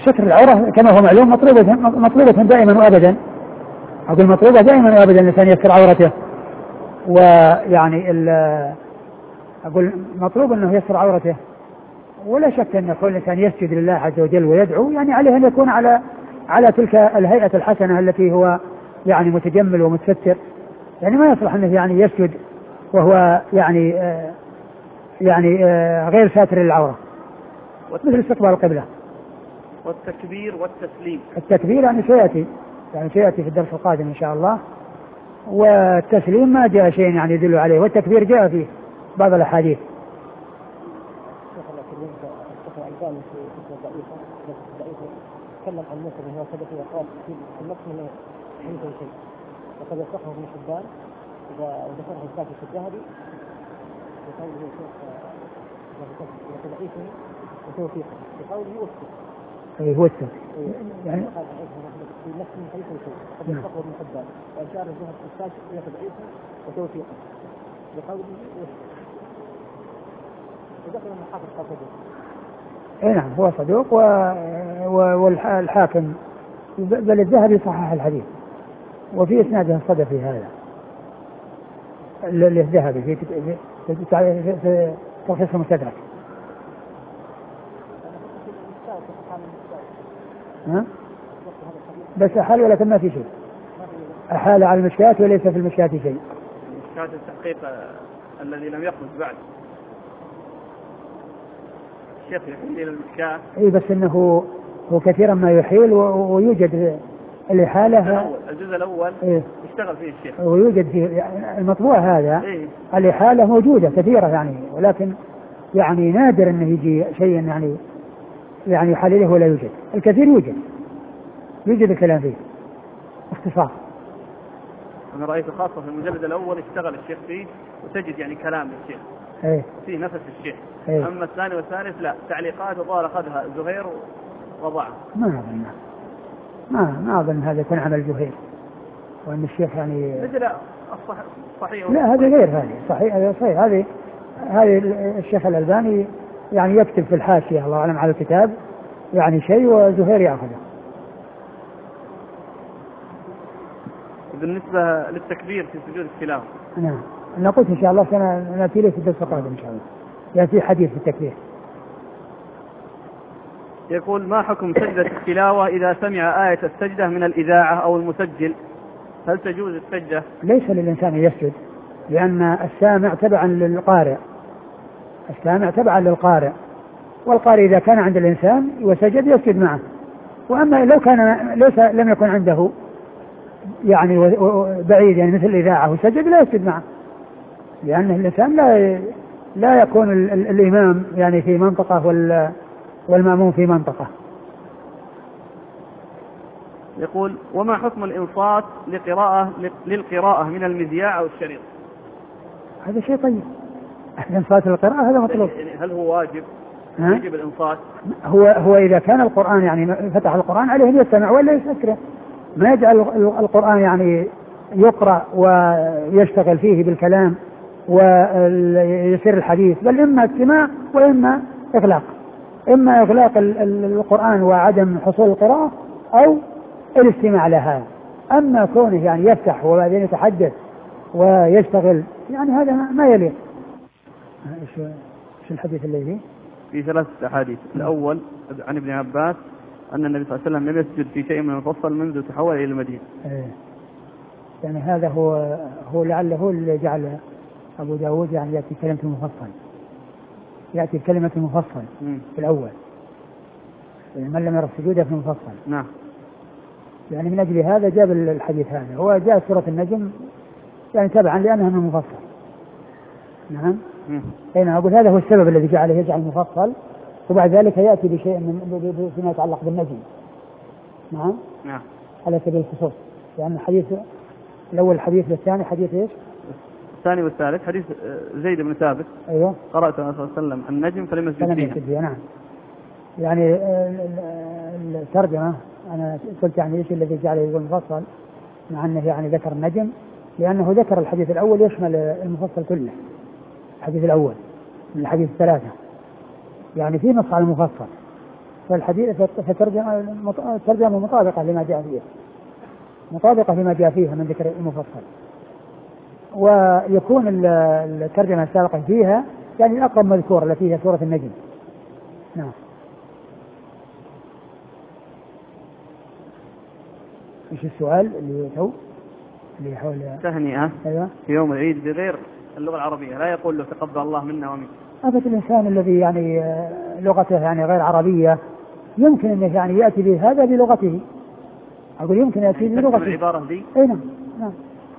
ستر العورة كما هو معلوم مطلوبة دائما وأبدا، أقول مطلوبة دائما وأبدا الإنسان يستر عورته، ويعني أقول مطلوب أنه يستر عورته، ولا شك أن كل إنسان يسجد لله عز وجل ويدعو يعني عليه أن يكون على تلك الهيئة الحسنة التي هو يعني متجمل ومتستر، يعني ما يصلح أنه يعني يسجد وهو يعني غير ساتر للعورة، مثل استقبال القبلة. والتكبير والتسليم. التكبير يعني سيأتي في الدرس القادم إن شاء الله، والتسليم ما جاء شيء يعني يدل عليه، والتكبير جاء في بعض الأحاديث. تكلم عن مثل هو صدق وقال في النص من عنده شيء وقد يصحه ابن حبان وذكره الكاتب في الذهبي وقوله شيخ وتضعيفه وتوثيقه وقوله يوثق. أي هو السر يعني في نفس من حيث شيء قد يصحه ابن حبان وأشار الذهب في الكاتب إلى تضعيفه وتوثيقه وقوله يوثق. وذكر أن الحافظ قال صدق. اي نعم هو صدوق والحاكم بل الذهبي صحح الحديث وفي اسناده الصدق في هذا الذهبي في تلخيص المستدرك. بس أحال ولكن ما في شيء، أحال على المشكاة وليس في المشكاة شيء. المشكاة التحقيق الذي لم يخرج بعد الشيخ يحيل إلى المشكاة. اي بس انه هو كثيرا ما يحيل ويوجد الإحالة الجزء الأول إيه؟ اشتغل فيه الشيخ ويوجد فيه المطبوع هذا إيه؟ الإحالة موجودة كثيرة يعني، ولكن يعني نادر انه يجي شيء يعني يحلله ولا يوجد. الكثير يوجد الكلام فيه اختصار. أنا رأيت خاصة في المجلد الأول اشتغل الشيخ فيه وتجد يعني كلام الشيخ ايه؟ فيه نفس الشيخ ايه؟ أما الثاني والثالث لا، تعليقات الظاهر أخذها زهير وضعها. ما أظن هذا يكون عمل زهير، وأن الشيخ يعني مثل صحيح. لا هذا غير هذه صحيح هذه الشيخ الألباني يعني يكتب في الحاشية الله أعلم على الكتاب يعني شيء وزهير يأخذه. بالنسبة للتكبير في سجود التلاوة نعم أنا قلت إن شاء الله سنأتي له في الدرس القادم إن شاء الله يعني في حديث في التكبير. يقول ما حكم سجدة التلاوة إذا سمع آية السجدة من الإذاعة أو المسجل، هل تجوز السجدة؟ ليس للإنسان يسجد لأن السامع تبعا للقارئ والقارئ إذا كان عند الإنسان وسجد يسجد معه، وأما لو كان لم يكن عنده يعني بعيد يعني مثل الإذاعة وسجد لا يسجد معه، لأن الإنسان لا يكون الإمام يعني في منطقة والمأموم في منطقة. يقول وما حكم الإنصات للقراءة من المذياع أو الشريط؟ هذا شيء طيب، إنصات القراءة هذا مطلوب. هل هو واجب؟ يجب الإنصات؟ هو إذا كان القرآن يعني فتح القرآن عليه أن يستمع ولا يسكره، ما يجعل القرآن يعني يقرأ ويشتغل فيه بالكلام ويصير الحديث، بل إما استماع وإما إغلاق، إما إغلاق القرآن وعدم حصول القراءة أو الاستماع لها. أما كونه يعني يفتح وبعدين يتحدث ويشتغل يعني هذا ما يليق. إيش الحديث الذي في 3 أحاديث. الأول عن ابن عباس أن النبي صلى الله عليه وسلم لم يسجد في شيء من المفصل منذ تحول إلى المدينة. يعني هذا هو لعله اللي جعل أبو داود يعني يأتي كلمة المفصل في الأول، يعني من لم يرى السجود في المفصل. نعم. يعني من أجل هذا جاب الحديث هذا، هو جاء سورة النجم يعني تبعا لأنها من المفصل. نعم. أنا أقول هذا هو السبب الذي جعله يجعل المفصل، وبعد ذلك يأتي بشيء فيما يتعلق بالنجم. نعم. على سبيل الخصوص، لأن الحديث الأول الحديث والثاني حديث إيش؟ الثاني والثالث حديث زيد بن ثابت. أيوه. قرأت النبي صلى الله عليه وسلم النجم فلم يسجد فيها. نعم. يعني الترجمة أنا قلت يعني إيش الذي جعله يقول مفصل مع أنه يعني ذكر النجم، لأنه ذكر الحديث الأول يشمل المفصل كله، الحديث الأول من الحديث 3 يعني في نص على المفصل، فالحديث فالترجمة مطابقة لما جاء فيه، مطابقة لما جاء فيه من ذكر المفصل، ويكون الترجمة السابقة فيها يعني الأقرب مذكور التي هي سورة النجم. نعم. ايش السؤال اللي حول تهنئة أيوة. في يوم العيد بغير اللغة العربية، لا يقول له تقبل الله منا ومنك. أبدا الإنسان الذي يعني لغته يعني غير عربية يمكن أن يعني يأتي بهذا بلغته، أقول يمكن يأتي بلغته. العبارة دي. أي نعم. نعم.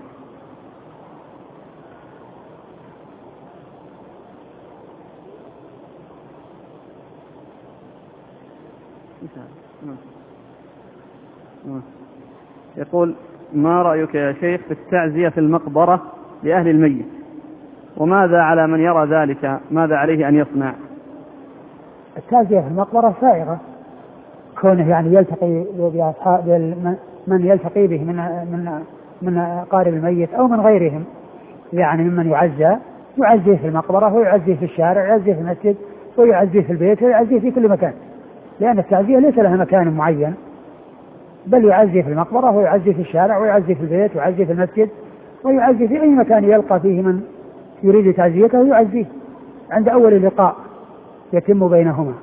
يقول: ما رأيك يا شيخ في التعزية في المقبرة لأهل الميت، وماذا على من يرى ذلك، ماذا عليه أن يصنع؟ التعزية في المقبرة سائغة، كونه يعني يلتقي بأصحاب من يلتقي به من أقارب الميت أو من غيرهم يعني ممن يعزيه في المقبرة ويعزيه في الشارع ويعزيه في المسجد ويعزيه في البيت ويعزيه في كل مكان، لأن التعزية ليس لها مكان معين، بل يعزي في المقبرة ويعزي في الشارع ويعزي في البيت ويعزي في المسجد ويعزي في أي مكان يلقى فيه من يريد تعزيته يعزيه عند أول لقاء يتم بينهما.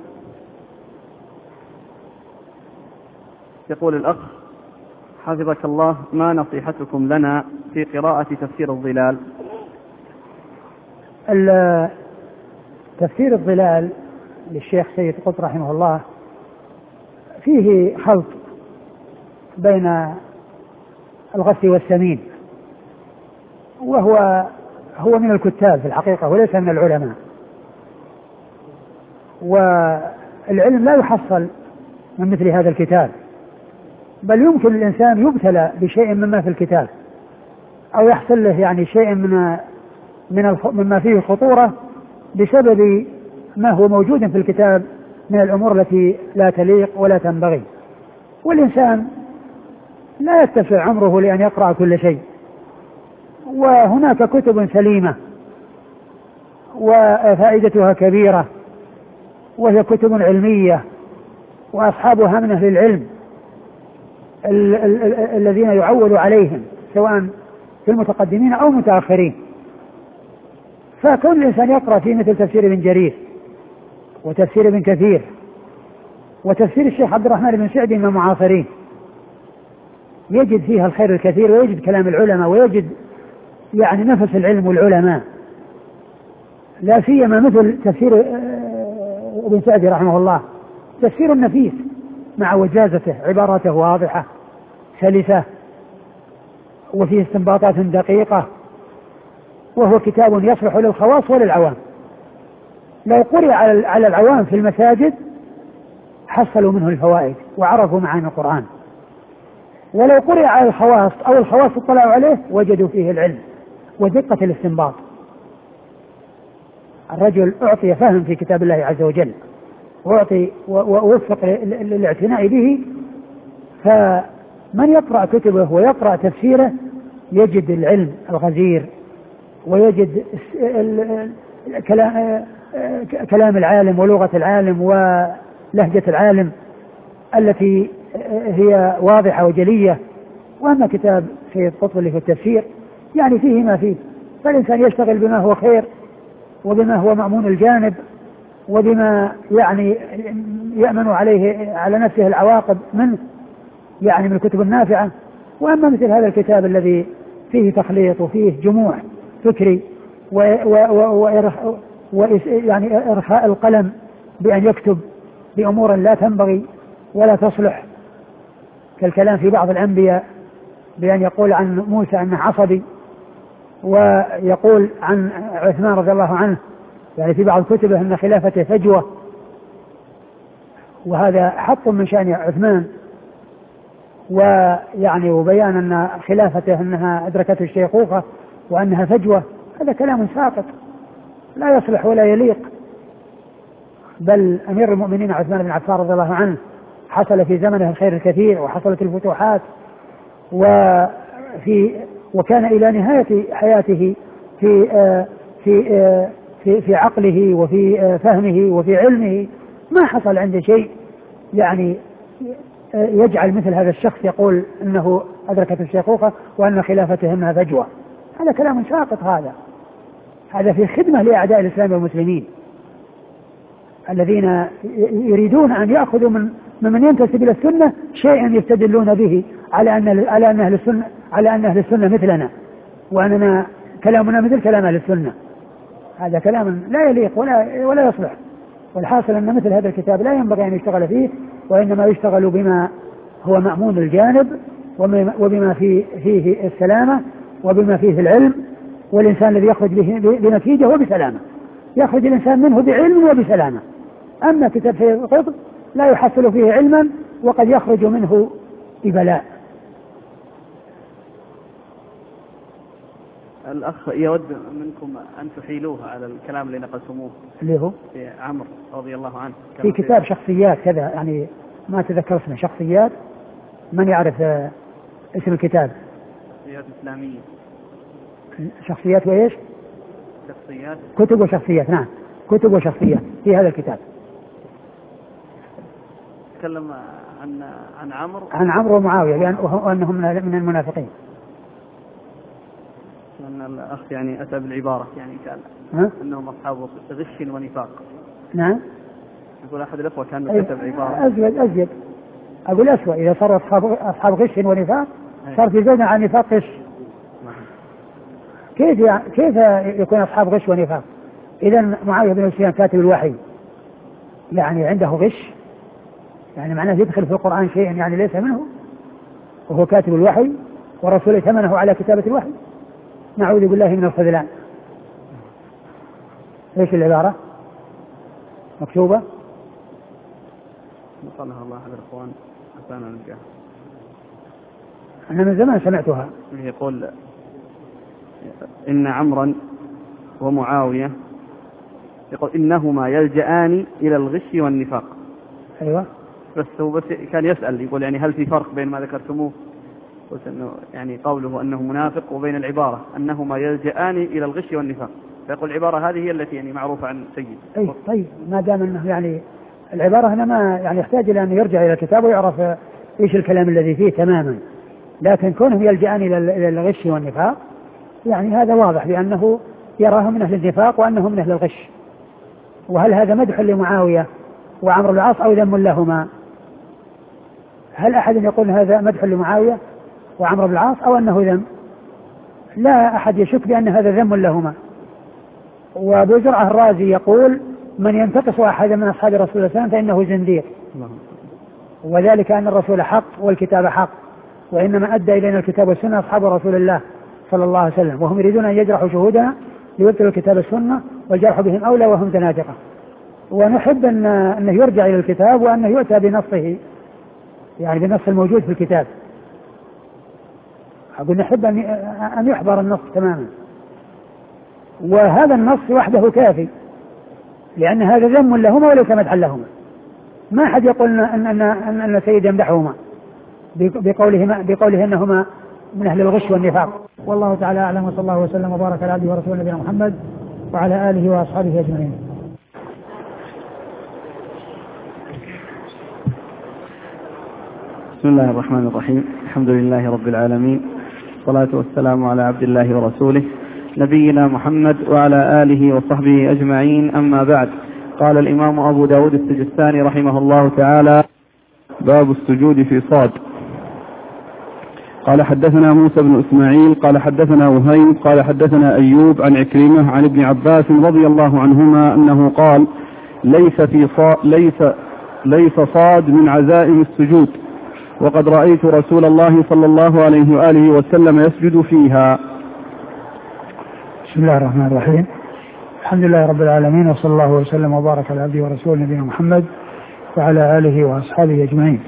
يقول الأخ: حفظك الله، ما نصيحتكم لنا في قراءة تفسير الظلال؟ تفسير الظلال للشيخ سيد قطب رحمه الله فيه خلط بين الغث والسمين، وهو من الكتاب في الحقيقة وليس من العلماء، والعلم لا يحصل من مثل هذا الكتاب، بل يمكن الإنسان يبتلى بشيء مما في الكتاب أو يحصل له يعني شيء مما فيه خطورة بسبب ما هو موجود في الكتاب من الأمور التي لا تليق ولا تنبغي، والإنسان لا يتسع عمره لأن يقرأ كل شيء، وهناك كتب سليمة وفائدتها كبيرة وهي كتب علمية وأصحابها من أهل العلم الذين يعول عليهم سواء في المتقدمين أو المتأخرين، فكل إنسان يقرأ في مثل تفسير ابن جرير وتفسير ابن كثير وتفسير الشيخ عبد الرحمن بن سعدي من المعاصرين يجد فيها الخير الكثير ويجد كلام العلماء ويجد يعني نفس العلم والعلماء، لا سيما مثل تفسير ابن سعدي رحمه الله، تفسير نفيس مع وجازته، عباراته واضحة سلسة وفيه استنباطات دقيقة، وهو كتاب يصلح للخواص وللعوام. لو قرئ على العوام في المساجد حصلوا منه الفوائد وعرفوا معاني القرآن، ولو قرئ على الخواص أو الخواص اطلعوا عليه وجدوا فيه العلم ودقة الاستنباط. الرجل أعطي فهم في كتاب الله عز وجل ووفق للاعتناء به، فمن يقرأ كتبه ويقرأ تفسيره يجد العلم الغزير ويجد كلام العالم ولغة العالم ولهجة العالم التي هي واضحة وجلية. وأما كتاب سيد قطب اللي في التفسير يعني فيه ما فيه، فالإنسان يشتغل بما هو خير وبما هو مأمون الجانب وبما يعني يأمن على نفسه العواقب منه يعني من الكتب النافعة. وأما مثل هذا الكتاب الذي فيه تخليط وفيه جموع فكري يعني إرخاء القلم بأن يكتب بأمور لا تنبغي ولا تصلح، كالكلام في بعض الأنبياء بأن يقول عن موسى أنه عصبي، ويقول عن عثمان رضي الله عنه يعني في بعض كتبه أن خلافته فجوة، وهذا حط من شأن عثمان، ويعني وبيان أن خلافته أنها أدركته الشيخوخة وأنها فجوة، هذا كلام ساقط لا يصلح ولا يليق. بل أمير المؤمنين عثمان بن عفان رضي الله عنه حصل في زمنه الخير الكثير وحصلت الفتوحات، وكان إلى نهاية حياته في عقله وفي فهمه وفي علمه ما حصل عنده شيء يعني يجعل مثل هذا الشخص يقول أنه أدركت الشيخوخة وأن خلافته إنها فجوة. هذا كلام ساقط. هذا في خدمة لأعداء الإسلام والمسلمين الذين يريدون أن يأخذوا من ينتسب إلى السنة شيئا يستدلون به على أن أهل السنة مثلنا، وأننا كلامنا مثل كلام أهل السنة. هذا كلام لا يليق ولا يصلح. والحاصل أن مثل هذا الكتاب لا ينبغي أن يشتغل فيه، وإنما يشتغل بما هو مأمون الجانب وبما فيه السلامة وبما فيه العلم، والإنسان الذي يخرج بنتيجة وبسلامة، يخرج الإنسان منه بعلم وبسلامة. أما كتاب فيه القطب لا يحصل فيه علما وقد يخرج منه ببلاء. الأخ يود منكم أن تحيلوه على الكلام اللي نقلتموه اللي هو في عمرو رضي الله عنه في كتاب شخصيات كذا، يعني ما تذكر اسمه، شخصيات. من يعرف اسم الكتاب؟ شخصيات إسلامية. شخصيات وإيش؟ شخصيات، كتب وشخصيات. نعم، كتب وشخصيات في هذا الكتاب. تكلم عن عمرو ومعاوية وأنهم من المنافقين. أن الأخ يعني أتى بالعبارة، يعني قال أنهم أصحاب غش ونفاق. نعم. يقول أحد الأخوة كان كتب عبارة أزيد أقول أسوأ، إذا صاروا أصحاب غش ونفاق صار في زوجنا عن نفاق غش. كيف يكون أصحاب غش ونفاق؟ إذا معاوية بن سفيان كاتب الوحي يعني عنده غش، يعني معناه يدخل في القرآن شيئا يعني ليس منه، وهو كاتب الوحي ورسوله ثمنه على كتابة الوحي. نعوذ بالله من الخذلان. ايش العبارة مكتوبة؟ نقلها الله على الإخوان عشان نلقاها. أنا من زمان سمعتها. يقول إن عمرا ومعاوية يقول إنهما يلجأان إلى الغش والنفاق. أيوة. بس كان يسأل يقول يعني هل في فرق بين ما ذكرتموه، قلت انه يعني قوله انه منافق، وبين العبارة انهما يلجأان الى الغش والنفاق، فيقول العبارة هذه هي التي يعني معروفة عن سيد. اي طيب، ما دام انه يعني العبارة هنا ما يعني يحتاج الى ان يرجع الى الكتاب ويعرف ايش الكلام الذي فيه تماما، لكن كونهم يلجأان الى الغش والنفاق يعني هذا واضح بانه يراهم من اهل النفاق وانهم من اهل الغش. وهل هذا مدح لمعاوية وعمرو بن العاص او ذم لهما؟ هل احد يقول هذا مدح لمعاوية وعمرو بن العاص او انه ذم؟ لا احد يشك بان هذا ذم لهما. وابو زرعة الرازي يقول من ينتقص احدا من اصحاب رسول الله صلى الله عليه وسلم فانه زنديق، وذلك ان الرسول حق والكتاب حق، وانما ادى الينا الكتاب والسنه اصحاب رسول الله صلى الله عليه وسلم، وهم يريدون ان يجرحوا شهودنا ليبطلوا الكتاب والسنه والجرح بهم اولى وهم زنادقه. ونحب انه يرجع الى الكتاب وانه يؤتى بنصه، يعني بنص الموجود في الكتاب. أقول نحب أن يحضر النص تماما، وهذا النص وحده كافي، لأن هذا ذم لهما وليس مدحا لهما. ما أحد يقول أن السيد يمدحهما بقوله أنهما من أهل الغش والنفاق. والله تعالى أعلم، وصلى الله وسلم وبارك على عبده ورسوله نبينا محمد وعلى آله وأصحابه أجمعين. بسم الله الرحمن الرحيم. الحمد لله رب العالمين، والصلاة والسلام على عبد الله ورسوله نبينا محمد وعلى آله وصحبه أجمعين. أما بعد، قال الإمام أبو داود السجستاني رحمه الله تعالى: باب السجود في صاد. قال حدثنا موسى بن إسماعيل قال حدثنا وهيب قال حدثنا أيوب عن عكرمة عن ابن عباس رضي الله عنهما أنه قال: ليس صاد من عزائم السجود، وقد رأيت رسول الله صلى الله عليه وآله وسلم يسجد فيها. بسم الله الرحمن الرحيم. الحمد لله رب العالمين، وصلى الله وسلم وبارك على عبده ورسوله نبينا محمد وعلى آله وأصحابه أجمعين.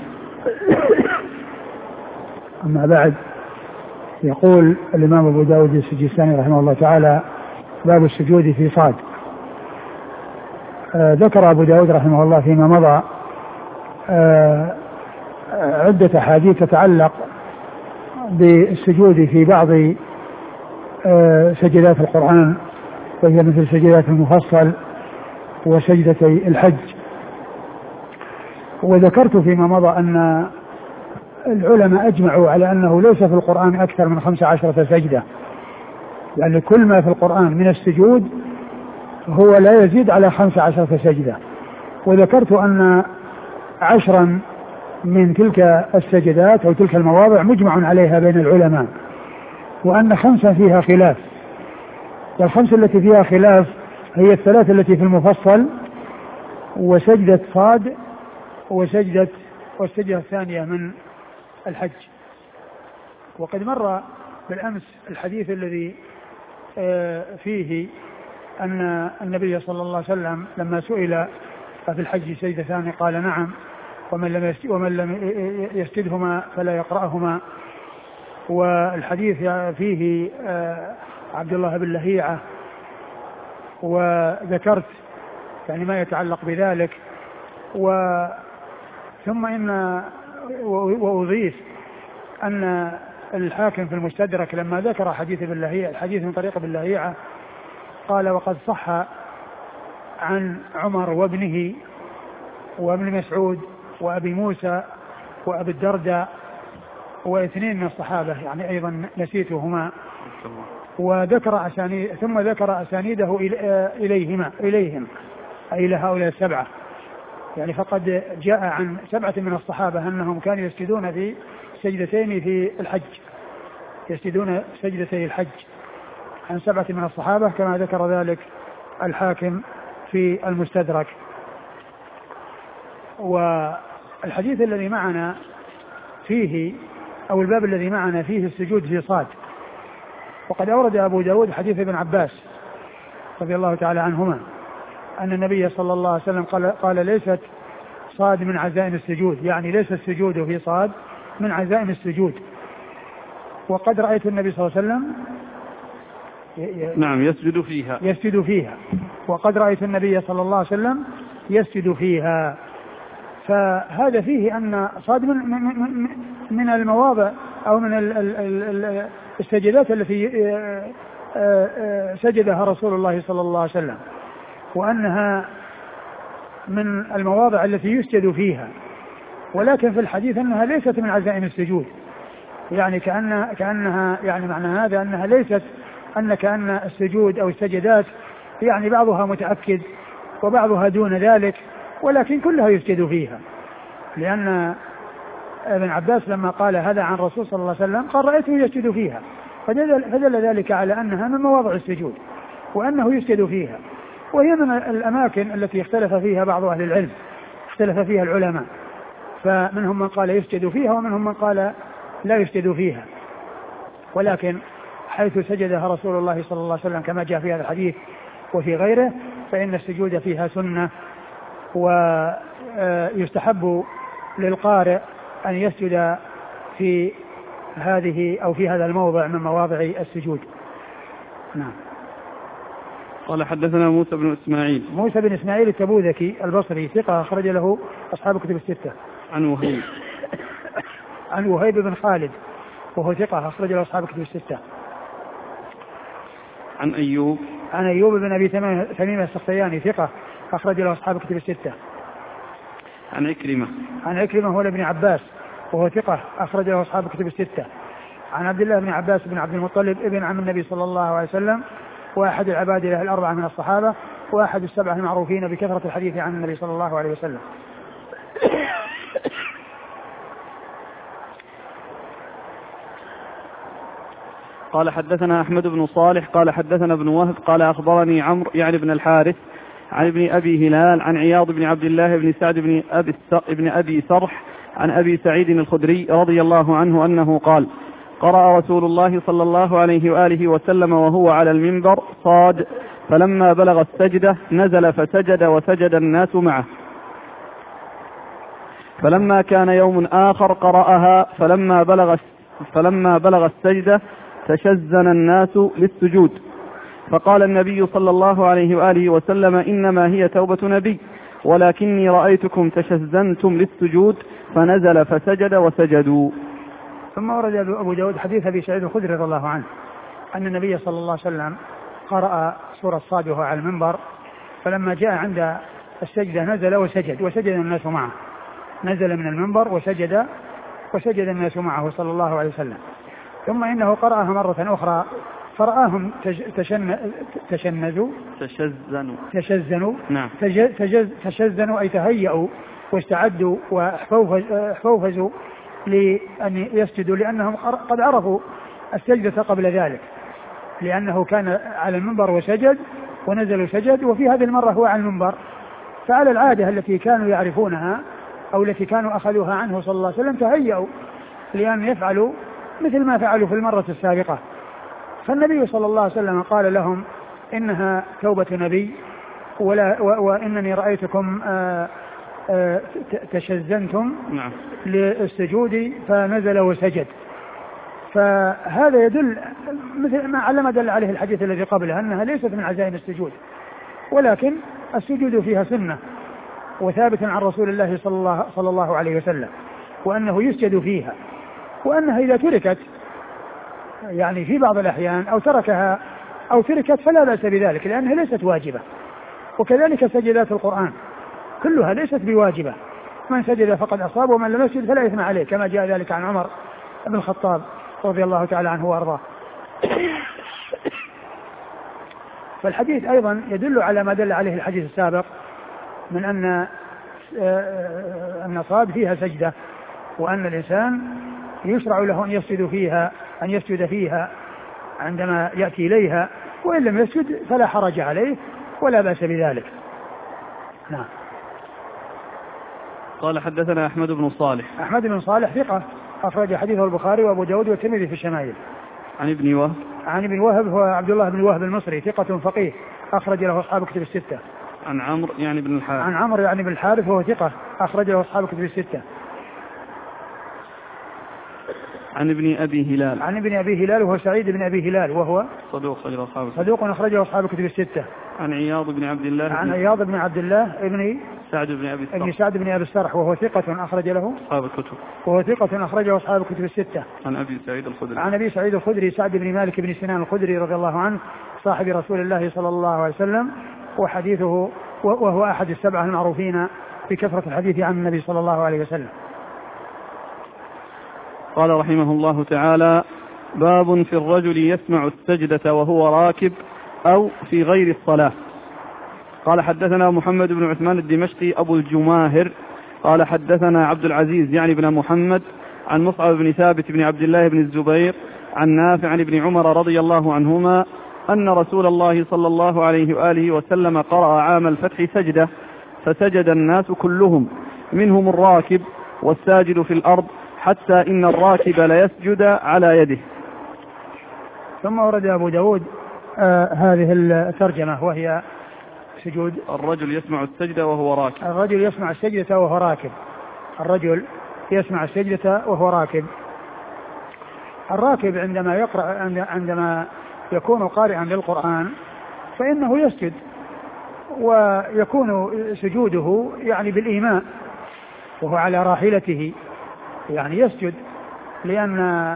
أما بعد، يقول الإمام أبو داود السجستاني رحمه الله تعالى: باب السجود في صاد. ذكر أبو داود رحمه الله فيما مضى عدة حديث تتعلق بالسجود في بعض سجدات القرآن، وهي مثل سجدات المفصل وسجدتي الحج. وذكرت فيما مضى أن العلماء أجمعوا على أنه ليس في القرآن أكثر من 15 سجدة، يعني كل ما في القرآن من السجود هو لا يزيد على 15 سجدة. وذكرت أن 10 من تلك السجدات أو تلك المواضع مجمع عليها بين العلماء، وأن 5 فيها خلاف، والخمس التي فيها خلاف هي 3 التي في المفصل، وسجدة صاد، والسجدة الثانية من الحج. وقد مر بالأمس الحديث الذي فيه أن النبي صلى الله عليه وسلم لما سئل في الحج سجدتان قال نعم، ومن لم يسجدهما فلا يقرأهما. والحديث فيه عبد الله بن لهيعة، وذكرت يعني ما يتعلق بذلك. ثم وأضيف أن الحاكم في المستدرك لما ذكر حديث ابن لهيعة، الحديث من طريق ابن لهيعة، قال وقد صح عن عمر وابنه وابن مسعود وأبي موسى وأبي الدرداء واثنين من الصحابة يعني أيضا نسيتهما، وذكر ثم ذكر أسانيده إليهم أي لهؤلاء 7. يعني فقد جاء عن 7 من الصحابة أنهم كانوا يسجدون في سجدتين في الحج، يسجدون سجدتي الحج عن 7 من الصحابة كما ذكر ذلك الحاكم في المستدرك. والحديث الذي معنا فيه أو الباب الذي معنا فيه السجود في صاد. وقد أورد أبو داود حديث ابن عباس رضي الله تعالى عنهما أن النبي صلى الله عليه وسلم قال ليست صاد من عزائم السجود، يعني ليس السجود في صاد من عزائم السجود. وقد رأيت النبي صلى الله عليه وسلم نعم يسجد فيها وقد رأيت النبي صلى الله عليه وسلم يسجد فيها. فهذا فيه أن صاد من المواضع أو من السجدات التي سجدها رسول الله صلى الله عليه وسلم، وأنها من المواضع التي يسجد فيها. ولكن في الحديث أنها ليست من عزائم السجود، يعني كأنها يعني معنى هذا أنها ليست كأن السجود أو السجدات يعني بعضها متأكد وبعضها دون ذلك، ولكن كلها يسجد فيها. لأن ابن عباس لما قال هذا عن الرسول صلى الله عليه وسلم قال رأيته يسجد فيها، فدل ذلك على أنها من مواضع السجود وأنه يسجد فيها. وهي من الأماكن التي اختلف فيها بعض أهل العلم، اختلف فيها العلماء، فمنهم من قال يسجد فيها ومنهم من قال لا يسجد فيها. ولكن حيث سجدها رسول الله صلى الله عليه وسلم كما جاء في هذا الحديث وفي غيره فإن السجود فيها سنة، ويستحب للقارئ أن يسجد في هذه أو في هذا الموضع من مواضع السجود. نعم. قال حدثنا موسى بن إسماعيل التبوذكي البصري ثقة أخرج له أصحاب كتب الستة. عن وهيب بن خالد وهو ثقة أخرج له أصحاب كتب الستة. عن أيوب بن أبي تميم السختياني ثقة أخرج له أصحاب كتب الستة. عن عكرمة هو ابن عباس وهو ثقة أخرج له أصحاب كتب الستة. عن عبد الله بن عباس بن عبد المطلب ابن عم النبي صلى الله عليه وسلم، وأحد العباد له 4 من الصحابة، وأحد 7 المعروفين بكثرة الحديث عن النبي صلى الله عليه وسلم. قال حدثنا أحمد بن صالح قال حدثنا ابن وهب قال أخبرني عمرو يعني بن الحارث عن ابن أبي هلال عن عياض بن عبد الله بن سعد بن أبي سرح عن أبي سعيد الخدري رضي الله عنه أنه قال قرأ رسول الله صلى الله عليه وآله وسلم وهو على المنبر صاد، فلما بلغ السجدة نزل فسجد وسجد الناس معه. فلما كان يوم آخر قرأها فلما بلغ السجدة تشزن الناس للسجود، فقال النبي صلى الله عليه وآله وسلم إنما هي توبة نبي، ولكني رأيتكم تشزنتم للسجود، فنزل فسجد وسجدوا. ثم ورد أبو داود حديث أبي سعيد الخدري رضي الله عنه أن النبي صلى الله عليه وسلم قرأ سورة صاد وهو على المنبر، فلما جاء عند السجدة نزل وسجد الناس معه. نزل من المنبر وسجد الناس معه صلى الله عليه وسلم. ثم إنه قرأها مرة أخرى فرآهم تشزنوا نعم. تشزنوا أي تهيأوا واستعدوا واحفوفزوا لأن يسجدوا، لأنهم قد عرفوا السجدة قبل ذلك، لأنه كان على المنبر وسجد ونزل وسجد، وفي هذه المرة هو على المنبر. فعلى العادة التي كانوا يعرفونها أو التي كانوا أخذوها عنه صلى الله عليه وسلم تهيأوا لأن يفعلوا مثل ما فعلوا في المرة السابقة. فالنبي صلى الله عليه وسلم قال لهم إنها توبة نبي وإنني رأيتكم تشزنتم للسجود فنزل وسجد. فهذا يدل مثل ما علم دل عليه الحديث الذي قبله أنها ليست من عزائم السجود، ولكن السجود فيها سنة وثابت عن رسول الله صلى الله عليه وسلم، وأنه يسجد فيها، وأنها إذا تركت يعني في بعض الأحيان أو تركت فلا بأس بذلك لأنها ليست واجبة. وكذلك سجدات القرآن كلها ليست بواجبة، من سجد فقد أصاب ومن لم يسجد فلا إثم عليه، كما جاء ذلك عن عمر بن الخطاب رضي الله تعالى عنه وأرضاه. فالحديث أيضا يدل على ما دل عليه الحديث السابق من أن صاد فيها سجدة، وأن الإنسان يشرع له أن يسجد فيها عندما يأتي إليها، وإن لم يسجد فلا حرج عليه ولا بأس بذلك. نعم. قال حدثنا أحمد بن صالح. أحمد بن صالح ثقة أخرج حديثه البخاري وأبو داود والترمذي في الشمائل. عن ابن وهب هو عبد الله بن وهب المصري ثقة فقيه أخرج له أصحاب كتب الستة. عن عمرو يعني بن الحارث وهو ثقة أخرج له أصحاب كتب الستة. عن ابن أبي هلال وهو سعيد بن أبي هلال وهو صدوق أخرجه أصحاب كتب الستة. عن عياض بن عبد الله ابن سعد بن أبي السرح وهو ثقة أخرج له أصحاب الكتب الستة. عن أبي سعيد الخدري سعد بن مالك بن سنان الخدري رضي الله عنه صاحب رسول الله صلى الله عليه وسلم، وحديثه وهو أحد السبعة المعروفين بكثرة الحديث عن النبي صلى الله عليه وسلم. قال رحمه الله تعالى: باب في الرجل يسمع السجدة وهو راكب أو في غير الصلاة. قال حدثنا محمد بن عثمان الدمشقي أبو الجماهر قال حدثنا عبد العزيز يعني بن محمد عن مصعب بن ثابت بن عبد الله بن الزبير عن نافع عن ابن عمر رضي الله عنهما أن رسول الله صلى الله عليه وآله وسلم قرأ عام الفتح سجدة فسجد الناس كلهم منهم الراكب والساجد في الأرض حتى إن الراكب ليسجد على يده. ثم ورد أبو داود هذه الترجمة وهي سجود الرجل يسمع السجدة وهو راكب. الرجل يسمع السجدة وهو راكب. الراكب عندما يقرأ عندما يكون قارئا للقرآن فإنه يسجد، ويكون سجوده يعني بالإيماء وهو على راحلته، يعني يسجد، لأن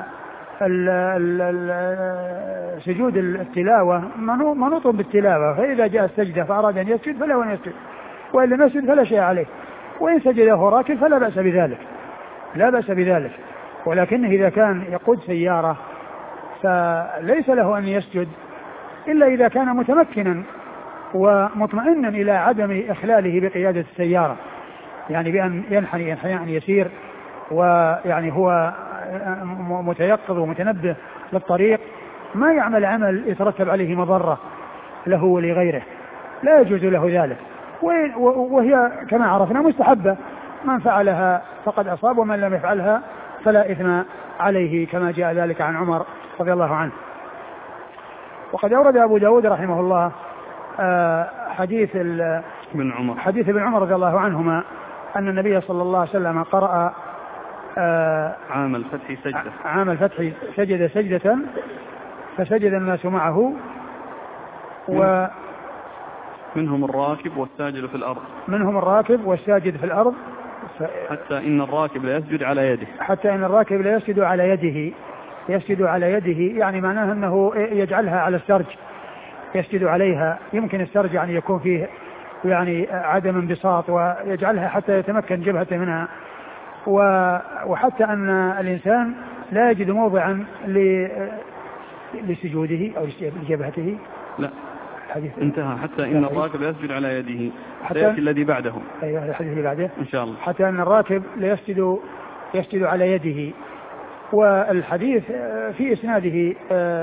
سجود التلاوة منوط بالتلاوة، فإذا جاء السجدة فأراد أن يسجد فله أن يسجد، وإن لم يسجد فلا شيء عليه، وإن سجد وهو راكب فلا بأس بذلك. ولكنه إذا كان يقود سيارة فليس له أن يسجد إلا إذا كان متمكنا ومطمئنا إلى عدم إخلاله بقيادة السيارة، يعني بأن ينحني انحناء يسير، ويعني هو متيقظ ومتنبه للطريق، ما يعمل عمل يترتب عليه مضرة له ولغيره، لا يجوز له ذلك، وهي كما عرفنا مستحبة، من فعلها فقد أصاب ومن لم يفعلها فلا إثم عليه، كما جاء ذلك عن عمر رضي الله عنه. وقد أورد أبو داود رحمه الله حديث ابن عمر رضي الله عنهما أن النبي صلى الله عليه وسلم قرأ عام الفتح سجد سجدة فسجد الناس معه، منهم الراكب والساجد في الأرض حتى إن الراكب لا يسجد على يده، يعني معناه أنه يجعلها على السرج، يسجد عليها، يمكن السرج يعني يكون فيه يعني عدم انبساط، ويجعلها حتى يتمكن جبهته منها وحتى أن الإنسان لا يجد موضعا لسجوده أو لجبهته. لا انتهى حتى إن الراكب يسجد على يده، حتى الذي بعده. أيوة الحديث اللي بعده إن شاء الله. حتى أن الراكب يسجد على يده. والحديث في إسناده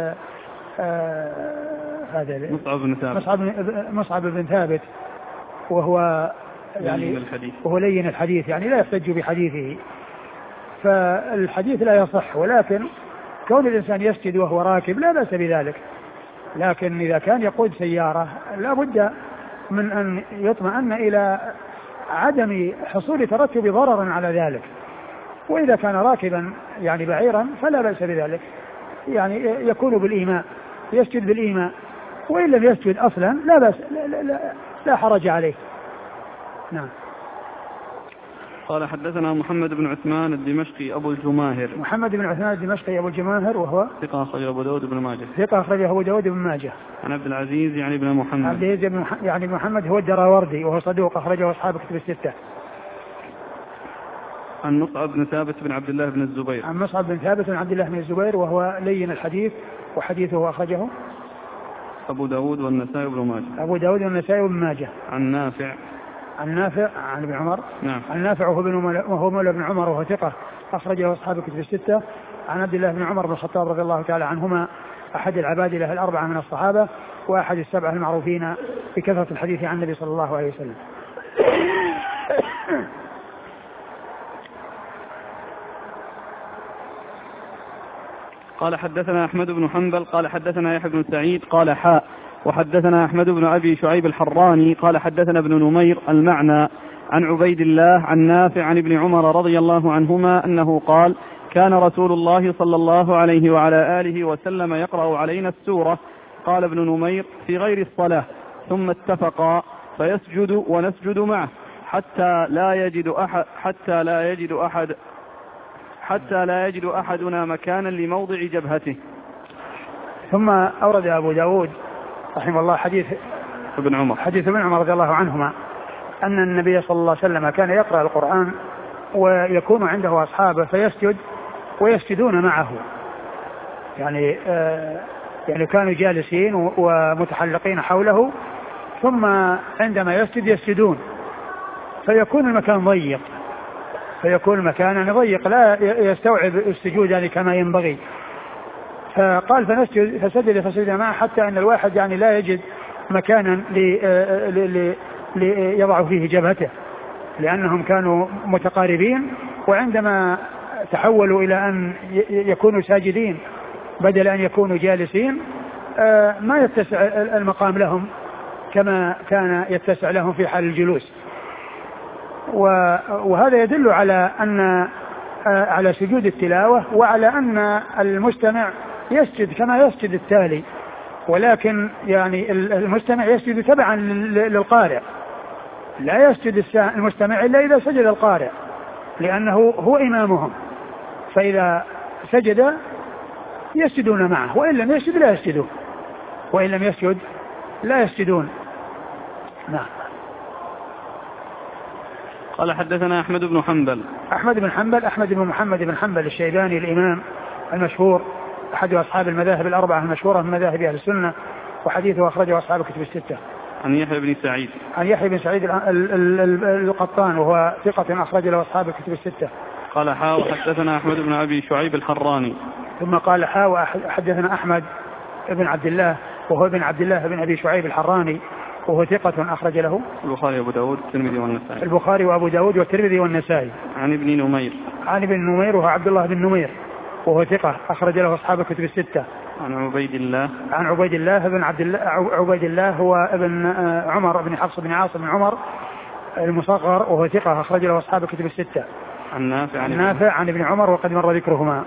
هذا مصعب بن ثابت، وهو يعني وهو لين الحديث، يعني لا يحتج بحديثه، فالحديث لا يصح. ولكن كون الإنسان يسجد وهو راكب لا بأس بذلك، لكن إذا كان يقود سيارة لا بد من أن يطمئن إلى عدم حصول ترتب ضرر على ذلك. وإذا كان راكبا يعني بعيرا فلا بأس بذلك، يعني يكون بالإيماء، يسجد بالإيماء، وإن لم يسجد أصلا لا بأس، لا حرج عليه. نعم. قال حدثنا محمد بن عثمان الدمشقي أبو الجماهر. محمد بن عثمان الدمشقي أبو الجماهر وهو ثقة أخرجه أبو داود بن ماجه. ثقة أخرجه أبو داود بن ماجه. عن عبد العزيز يعني بن محمد. عبد العزيز يعني محمد هو الدراوردي وهو صدوق أخرجه أصحاب كتب الستة. عن مصعب بن ثابت بن عبد الله بن الزبير. عن مصعب بن ثابت بن عبد الله بن الزبير وهو لين الحديث، وحديثه أخرجه أبو داود والنسائي بن ماجه. أبو داود والنسائي بن ماجه. عن نافع عن ابن عمر. نعم. عن نافع وهو مولى ابن عمر وهو ثقة أخرجه أصحاب الكتب الستة. عن عبد الله بن عمر بن الخطاب رضي الله تعالى عنهما، أحد العبادلة الأربعة من الصحابة وأحد السبعة المعروفين بكثرة الحديث عن النبي صلى الله عليه وسلم. قال حدثنا أحمد بن حنبل قال حدثنا يحيى بن سعيد قال حاء وحدثنا أحمد بن أبي شعيب الحراني قال حدثنا ابن نمير المعنى عن عبيد الله عن نافع عن ابن عمر رضي الله عنهما أنه قال كان رسول الله صلى الله عليه وعلى آله وسلم يقرأ علينا السورة. قال ابن نمير في غير الصلاة، ثم اتفقا فيسجد ونسجد معه حتى لا يجد أحدنا مكانا لموضع جبهته. ثم أورد أبو داود رحمه الله حديث ابن عمر رضي الله عنهما أن النبي صلى الله عليه وسلم كان يقرأ القرآن ويكون عنده أصحابه فيسجد ويسجدون معه، يعني كانوا جالسين ومتحلقين حوله، ثم عندما يسجد يسجدون، فيكون المكان ضيق، لا يستوعب السجود يعني كما ينبغي. فقال فسجد معه حتى أن الواحد يعني لا يجد مكانا ليضع فيه جبهته، لأنهم كانوا متقاربين، وعندما تحولوا إلى أن يكونوا ساجدين بدل أن يكونوا جالسين ما يتسع المقام لهم كما كان يتسع لهم في حال الجلوس. وهذا يدل على سجود التلاوة، وعلى أن المستمع يسجد كما يسجد التالي، ولكن يعني المستمع يسجد تبعا للقارئ، لا يسجد المستمع إلا إذا سجد القارئ، لأنه هو إمامهم، فإذا سجد يسجدون معه، وإن لم يسجد لا يسجدون. نعم. قال حدثنا أحمد بن محمد بن حنبل الشيباني الإمام المشهور، أحد أصحاب المذاهب الأربعة المشهورة من مذاهب أهل السنة، وحديثه أخرجه أصحاب الكتب الستة. عن يحيى بن سعيد القطان وهو ثقة أخرج له أصحاب الكتب الستة. قال حاء وحدثنا أحمد بن أبي شعيب الحراني. ثم قال حاء وحدثنا أحمد بن عبد الله وهو ابن عبد الله بن أبي شعيب الحراني وهو ثقة أخرج له البخاري وأبو داود والترمذي والنسائي. البخاري وأبو داود والترمذي والنسائي. عن ابن نمير وهو عبد الله بن نمير وهو ثقة أخرج له أصحاب الكتب الستة. عن عبيد الله بن عبد الله. عبيد الله هو ابن عمر بن حفص بن عاصم بن عمر المصغر وهو ثقة أخرج له أصحاب الكتب الستة. عن نافع عن ابن عمر وقد مر ذكرهما.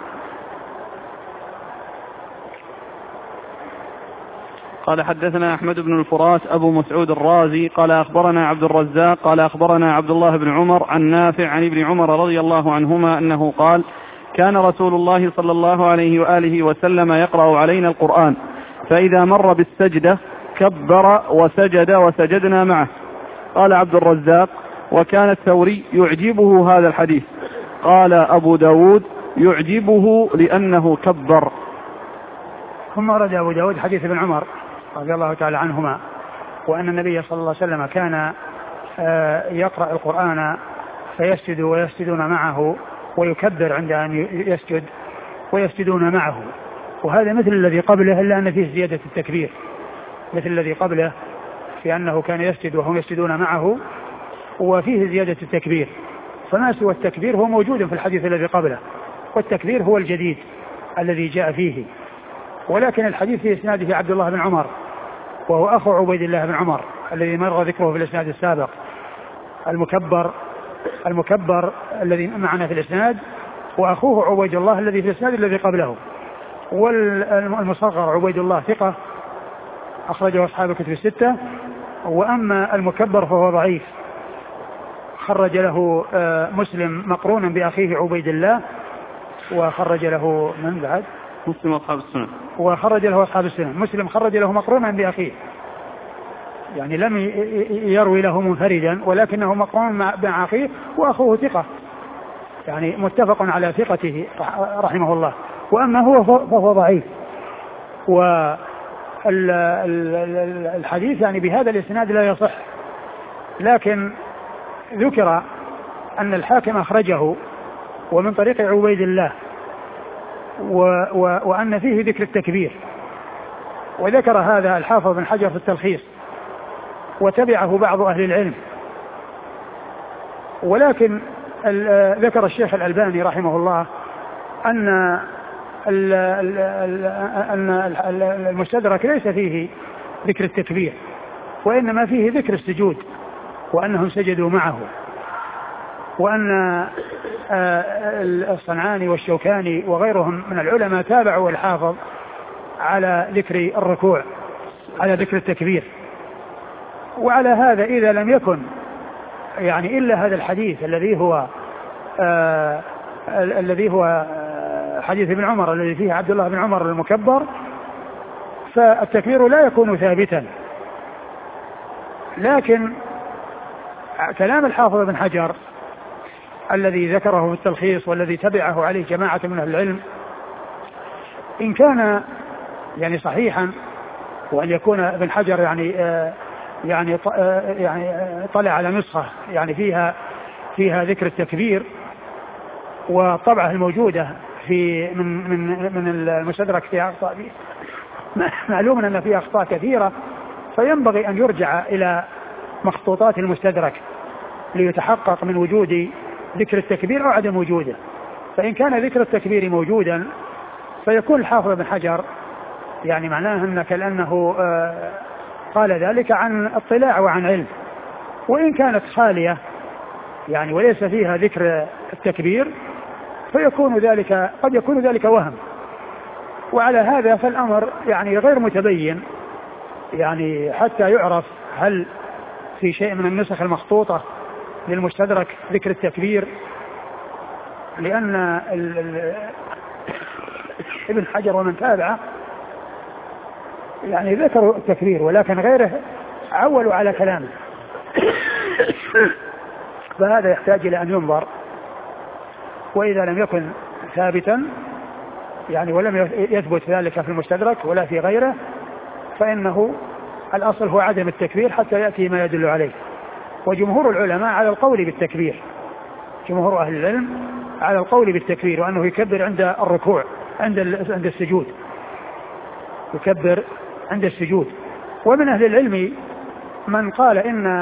قال حدثنا أحمد بن الفرات أبو مسعود الرازي قال أخبرنا عبد الرزاق قال أخبرنا عبد الله بن عمر عن نافع عن ابن عمر رضي الله عنهما أنه قال كان رسول الله صلى الله عليه وآله وسلم يقرأ علينا القرآن، فإذا مر بالسجدة كبر وسجد وسجدنا معه. قال عبد الرزاق وكان الثوري يعجبه هذا الحديث. قال أبو داود يعجبه لأنه كبر. ثم ورد أبو داود حديث ابن عمر رضي الله تعالى عنهما وأن النبي صلى الله عليه وسلم كان يقرأ القرآن فيسجد ويسجدون معه ويكبر عند أن يسجد ويسجدون معه، وهذا مثل الذي قبله إلا أن فيه زيادة التكبير، مثل الذي قبله في أنه كان يسجد وهم يسجدون معه وفيه زيادة التكبير، فما سوى التكبير هو موجود في الحديث الذي قبله، والتكبير هو الجديد الذي جاء فيه. ولكن الحديث في إسناده عبد الله بن عمر وهو أخو عبيد الله بن عمر الذي مر ذكره في الإسناد السابق، المكبر الذي معنا في الإسناد وأخوه عبيد الله الذي في الإسناد الذي قبله. والمصغر عبيد الله ثقة أخرجه أصحاب الكتب الستة، وأما المكبر فهو ضعيف، خرج له مسلم مقرونا بأخيه عبيد الله، وخرج له من بعد مسلم أصحاب السنن، وخرج له أصحاب السنن. مسلم خرج له مقرونا بأخيه، يعني لم يروي له منفردا ولكنه مقرون مع أخيه، وأخوه ثقة يعني متفق على ثقته رحمه الله. وأما هو فهو ضعيف. والحديث يعني بهذا الإسناد لا يصح، لكن ذكر أن الحاكم أخرجه ومن طريق عبيد الله وأن فيه ذكر التكبير، وذكر هذا الحافظ بن حجر في التلخيص وتبعه بعض أهل العلم. ولكن ذكر الشيخ الألباني رحمه الله أن المستدرك ليس فيه ذكر التكبير، وإنما فيه ذكر السجود وأنهم سجدوا معه، وأن الصنعاني والشوكاني وغيرهم من العلماء تابعوا الحافظ على ذكر الركوع، على ذكر التكبير. وعلى هذا إذا لم يكن يعني إلا هذا الحديث الذي هو حديث ابن عمر الذي فيه عبد الله بن عمر المكبر، فالتكبير لا يكون ثابتا. لكن كلام الحافظ بن حجر الذي ذكره في التلخيص والذي تبعه عليه جماعة من أهل العلم إن كان يعني صحيحا، وأن يكون ابن حجر يعني طلع على نسخة يعني فيها ذكر التكبير، والطبعة الموجودة في من المستدرك فيها أخطاء، معلوم أن فيها أخطاء كثيرة، فينبغي أن يرجع إلى مخطوطات المستدرك ليتحقق من وجود ذكر التكبير أو عدم وجوده. فإن كان ذكر التكبير موجودا فيكون الحافظ بن حجر يعني معناه أن كأنه قال ذلك عن اطلاع وعن علم. وإن كانت خالية يعني وليس فيها ذكر التكبير فيكون ذلك قد يكون ذلك وهم. وعلى هذا فالأمر يعني غير متبين يعني حتى يعرف هل في شيء من النسخ المخطوطة للمستدرك ذكر التكبير، لأن ابن حجر ومن تابعه يعني ذكروا التكبير ولكن غيره عولوا على كلامه، فهذا يحتاج إلى أن ينظر. وإذا لم يكن ثابتا يعني ولم يثبت ذلك في المستدرك ولا في غيره فإنه الأصل هو عدم التكبير حتى يأتي ما يدل عليه. وجمهور العلماء على القول بالتكبير، جمهور أهل العلم على القول بالتكبير، وأنه يكبر عند الركوع عند السجود، يكبر عند السجود. ومن أهل العلم من قال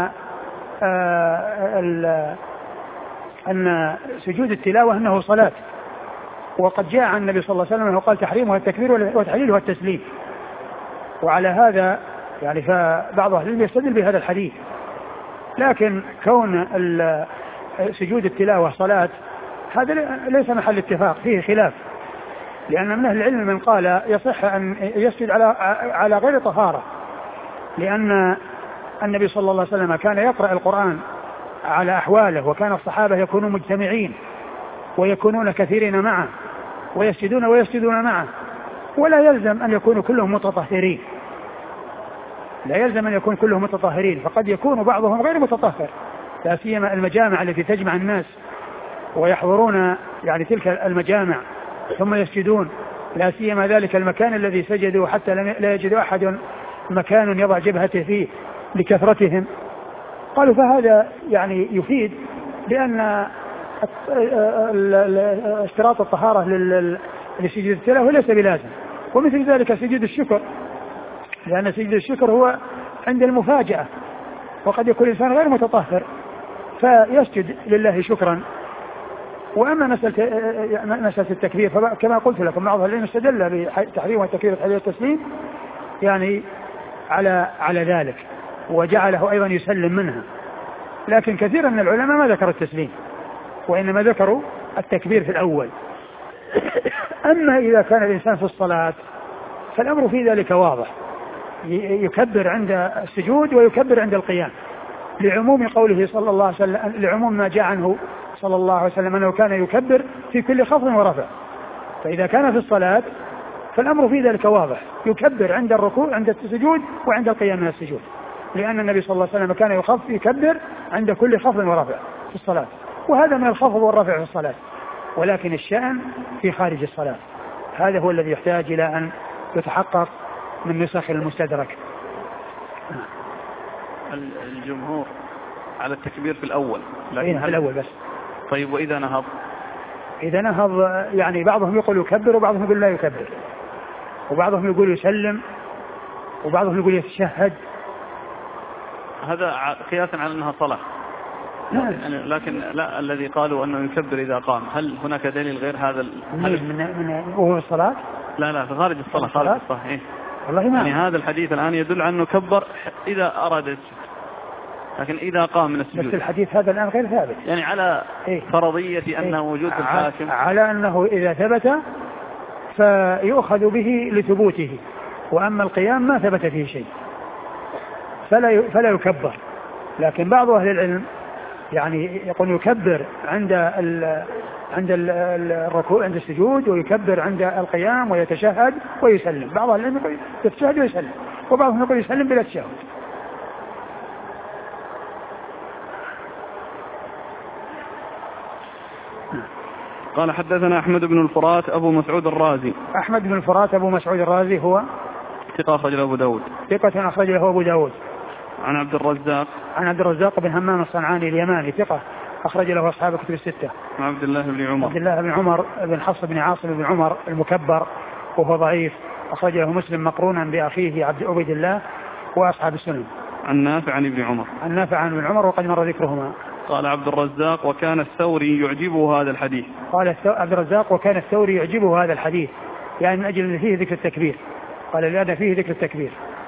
أن سجود التلاوة أنه صلاة، وقد جاء عن النبي صلى الله عليه وسلم أنه قال تحريمها التكبير وتحليلها التسليم. وعلى هذا يعني فبعض أهل العلم يستدل بهذا الحديث. لكن كون سجود التلاوة صلاة هذا ليس محل اتفاق، فيه خلاف، لأن من أهل العلم من قال يصح أن يسجد على غير طهارة، لأن النبي صلى الله عليه وسلم كان يقرأ القرآن على أحواله، وكان الصحابة يكونون مجتمعين ويكونون كثيرين معه ويسجدون معه، ولا يلزم أن يكونوا كلهم متطهرين، لا يلزم أن يكون كلهم متطهرين، فقد يكون بعضهم غير متطهر، لا سيما المجامع التي تجمع الناس ويحضرون يعني تلك المجامع ثم يسجدون، لا سيما ذلك المكان الذي سجدوا حتى لا يجد أحد مكان يضع جبهته فيه لكثرتهم. قالوا فهذا يعني يفيد بأن اشتراط الطهارة لسجود التلاوة ليس بلازم. ومثل ذلك سجود الشكر، لأن سجود الشكر هو عند المفاجأة، وقد يكون الإنسان غير متطهر فيسجد لله شكرا. وأما مسألة التكبير فكما قلت لكم بعض العلم استدل بتحريم التكبير وتحليل التسليم يعني على ذلك، وجعله أيضا يسلم منها. لكن كثير من العلماء ما ذكروا التسليم، وإنما ذكروا التكبير في الأول. أما إذا كان الإنسان في الصلاة فالأمر في ذلك واضح، يكبر عند السجود ويكبر عند القيام، لعموم قوله صلى الله عليه وسلم، لعموم ما جاء عنه صلى الله عليه وسلم أنه كان يكبر في كل خفض ورفع. فإذا كان في الصلاة فالأمر في ذلك واضح، يكبر عند الركوع عند السجود وعند القيام من السجود، لأن النبي صلى الله عليه وسلم كان يكبر عند كل خفض ورفع في الصلاة، وهذا من الخفض والرفع في الصلاة. ولكن الشأن في خارج الصلاة، هذا هو الذي يحتاج إلى أن يتحقق من نسخ المستدرك. الجمهور على التكبير في الأول، لكن في الأول بس. طيب وإذا نهض؟ إذا نهض يعني بعضهم يقول يكبر وبعضهم يقول لا يكبر، وبعضهم يقول يسلم وبعضهم يقول يتشهد. هذا قياسا على أنها صلاة. لكن لا، الذي قالوا أنه يكبر إذا قام، هل هناك دليل غير هذا؟ من وهو الصلاة؟ لا في خارج الصلاة. خارج الصلاة إيه؟ والله ما يعني هذا الحديث الآن يدل على أنه كبر إذا أراد السجود، لكن إذا قام من السجود. بس الحديث هذا الآن غير ثابت، يعني على فرضية أنه موجود في الحاكم، على أنه إذا ثبت فيؤخذ به لثبوته، وأما القيام ما ثبت فيه شيء فلا يكبر. لكن بعض أهل العلم يعني يقول يكبر عند الركوع عند السجود، ويكبر عند القيام ويتشهد ويسلم. بعض أهل العلم يقول يتشهد ويسلم، وبعضهم يقول يسلم بلا تشهد. قال حدثنا أحمد بن الفرات أبو مسعود الرازي. أحمد بن الفرات أبو مسعود الرازي هو ثقة أخرج له أبو داود. ثقة أخرج له أبو داود. عن عبد الرزاق. عن عبد الرزاق بن همام الصنعاني اليماني ثقة أخرج له أصحاب كتب الستة. عن عبد الله بن عمر. عبد الله بن عمر بن حفص بن عاصم بن عمر المكبر وهو ضعيف، أخرج له مسلم مقرونا بأخيه عبيد الله وأصحاب السنن. عن نافع عن ابن عمر. عن نافع عن ابن عمر وقد مر ذكرهما. قال عبد الرزاق وكان الثوري يعجبه هذا الحديث. قال عبد الرزاق وكان الثوري يعجبه هذا الحديث، يعني من أجل أن فيه ذكر التكبير. قال لأن فيه ذكر التكبير.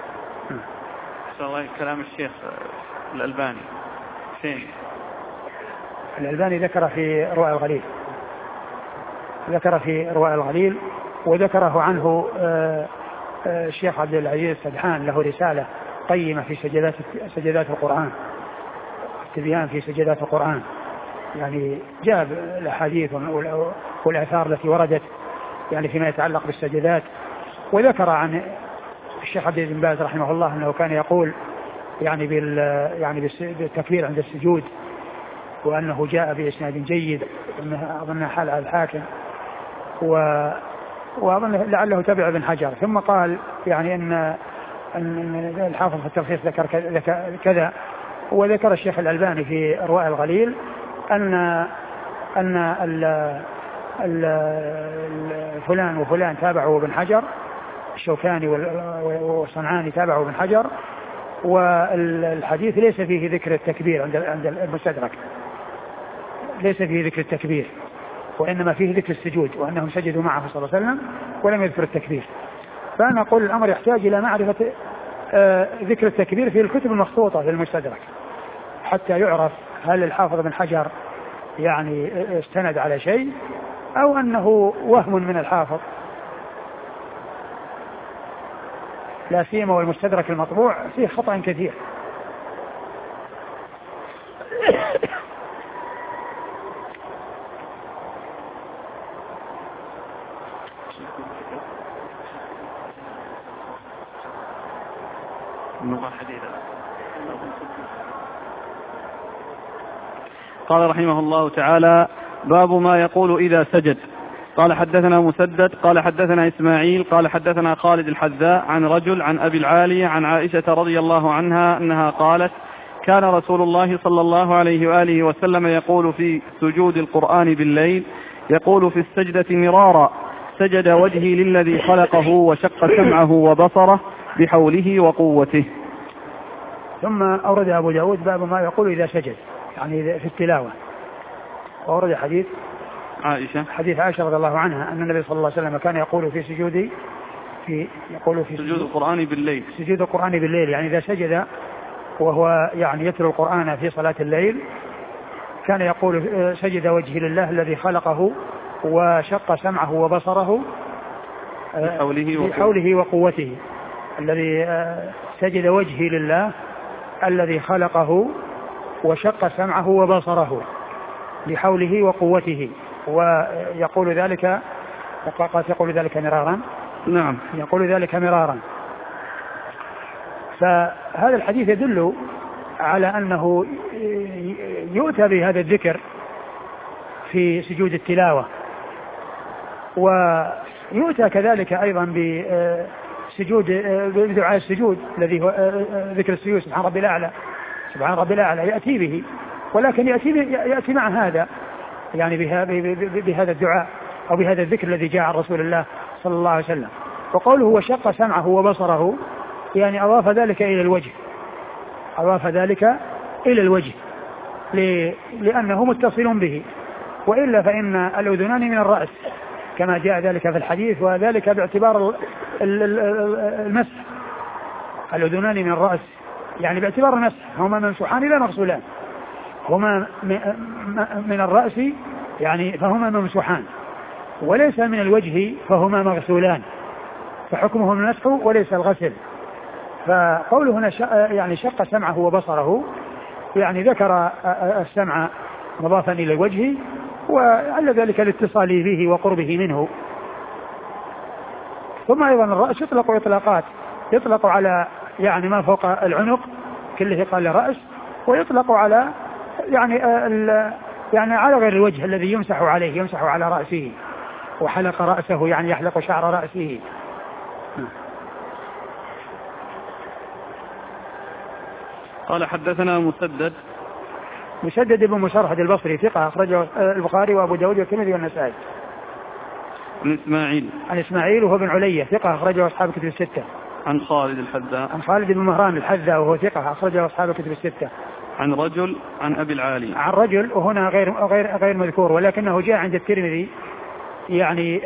الله كلام الشيخ الألباني فين؟ الألباني ذكر في رواء الغليل، ذكر في رواء الغليل، وذكره عنه الشيخ عبد العزيز السدحان، له رسالة قيمة في سجدات القرآن، التبيان في سجدات القرآن، يعني جاب الأحاديث والآثار التي وردت يعني فيما يتعلق بالسجدات. وذكر عن الشيخ عبد بن باز رحمه الله أنه كان يقول يعني بالتكبير عند السجود، وأنه جاء بإسناد جيد، أظن حال على الحاكم، وأظن لعله تبع ابن حجر. ثم قال يعني أن الحافظ في التلخيص ذكر كذا. وذكر الشيخ الألباني في رواء الغليل أن فلان وفلان تابعوا ابن حجر، الشوكاني والصنعاني تابعوا ابن حجر، والحديث ليس فيه ذكر التكبير عند المستدرك، ليس فيه ذكر التكبير، وإنما فيه ذكر السجود، وأنهم سجدوا معه صلى الله عليه وسلم ولم يذكر التكبير. فأنا أقول الأمر يحتاج إلى معرفة ذكر التكبير في الكتب المخطوطة في المستدرك، حتى يعرف هل الحافظ بن حجر يعني استند على شيء أو أنه وهم من الحافظ، لا سيما والمستدرك المطبوع فيه خطأ كثير. قال رحمه الله تعالى: باب ما يقول إذا سجد. قال حدثنا مسدد قال حدثنا إسماعيل قال حدثنا خالد الحذاء عن رجل عن أبي العالية عن عائشة رضي الله عنها أنها قالت كان رسول الله صلى الله عليه وآله وسلم يقول في سجود القرآن بالليل يقول في السجدة مرارا سجد وجهي للذي خلقه وشق سمعه وبصره بحوله وقوته. ثم أورد أبو داود باب ما يقول إذا سجد يعني في التلاوة، وأورد حديث عائشة رضي الله عنها أن النبي صلى الله عليه وسلم كان يقول في سجود سجود القرآن بالليل، سجود القرآن بالليل يعني إذا سجد وهو يعني يتلو القرآن في صلاة الليل كان يقول سجد وجهي لله الذي خلقه وشق سمعه وبصره بحوله وقوته. الذي سجد وجهي لله الذي خلقه وشق سمعه وبصره بحوله وقوته. ويقول ذلك قد يقول ذلك مرارا. نعم يقول ذلك مرارا. فهذا الحديث يدل على أنه يؤتى بهذا الذكر في سجود التلاوة، ويؤتى كذلك أيضا بسجود بدعاء السجود الذي هو ذكر السجود سبحان ربي الأعلى، سبحان ربي الأعلى يأتي به، ولكن يأتي مع هذا يعني بهذا الدعاء أو بهذا الذكر الذي جاء عن رسول الله صلى الله عليه وسلم. وقوله وشق سمعه وبصره يعني أضاف ذلك إلى الوجه، أضاف ذلك إلى الوجه لأنه متصل به، وإلا فإن الأذنان من الرأس كما جاء ذلك في الحديث، وذلك باعتبار المسح. الأذنان من الرأس يعني باعتبار المسح هما ممسوحان لا مغسولان، هما من الرأس يعني فهما ممسوحان، وليس من الوجه فهما مغسولان، فحكمهم المسح وليس الغسل. فقوله هنا يعني شق سمعه وبصره يعني ذكر السمع مضافا إلى الوجه، وعلى ذلك الاتصال به وقربه منه. ثم أيضا الرأس يطلق إطلاقات، يطلق على يعني ما فوق العنق كله قال رأس، ويطلق على يعني على غير الوجه الذي يمسح عليه، يمسح على رأسه، وحلق رأسه يعني يحلق شعر رأسه. قال حدثنا مسدد بن مسرهد البصري ثقة أخرجه البخاري وأبو داود والترمذي والنسائي. عن إسماعيل وهو بن علية ثقة أخرجه أصحاب الكتب الستة. عن خالد الحذاء عن خالد بن مهران الحذاء وهو ثقة أخرجه أصحاب الكتب الستة. عن رجل عن أبي العالية، عن رجل وهنا غير مذكور، ولكنه جاء عند الترمذي يعني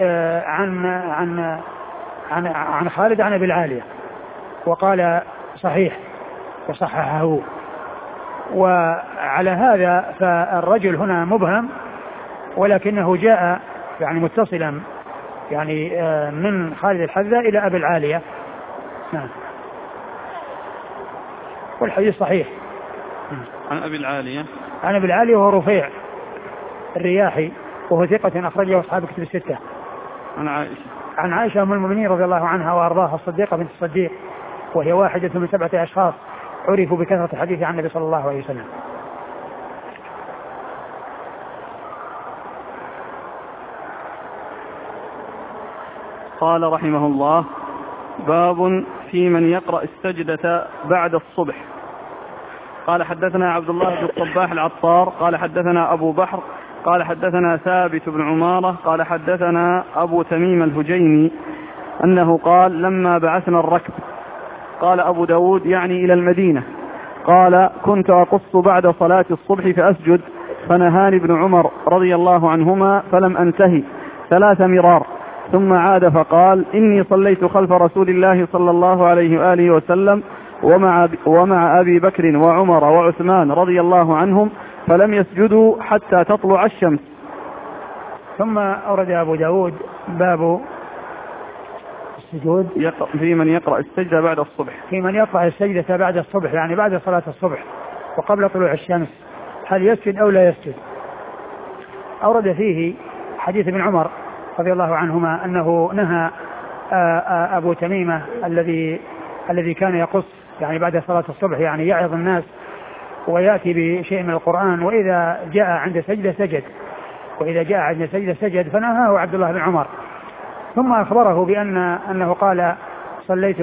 عن خالد عن أبي العالية، وقال صحيح وصححه. وعلى هذا فالرجل هنا مبهم، ولكنه جاء يعني متصلا يعني من خالد الحذاء إلى أبي العالية. نعم. والحديث صحيح. عن أبي العالية وهو رفيع الرياحي وهو ثقة أخرجه أصحاب كتب الستة. عن عائشة أم المؤمنين رضي الله عنها وأرضاها الصديقة بنت الصديق، وهي واحدة من 7 أشخاص عرفوا بكثرة الحديث عن النبي صلى الله عليه وسلم. قال رحمه الله: باب في من يقرأ السجدة بعد الصبح. قال حدثنا عبد الله بن الصباح العطار قال حدثنا أبو بحر قال حدثنا ثابت بن عمارة قال حدثنا أبو تميم الهجيمي أنه قال: لما بعثنا الركب، قال أبو داود يعني إلى المدينة، قال: كنت أقص بعد صلاة الصبح فأسجد، فنهاني ابن عمر رضي الله عنهما فلم أنتهي 3 مرار، ثم عاد فقال: إني صليت خلف رسول الله صلى الله عليه وآله وسلم ومع أبي بكر وعمر وعثمان رضي الله عنهم، فلم يسجدوا حتى تطلع الشمس. ثم أورد أبو داود باب السجود في من يقرأ السجدة بعد الصبح، في من يقرأ السجدة بعد الصبح يعني بعد صلاة الصبح وقبل طلوع الشمس، هل يسجد أو لا يسجد؟ أورد فيه حديث ابن عمر رضي الله عنهما أنه نهى أبو تميمة الذي كان يقص يعني بعد صلاة الصبح يعني يعظ الناس ويأتي بشيء من القرآن، وإذا جاء عند سجدة سجد، وإذا جاء عند سجدة سجد، فنهاه عبد الله بن عمر. ثم أخبره أنه قال صليت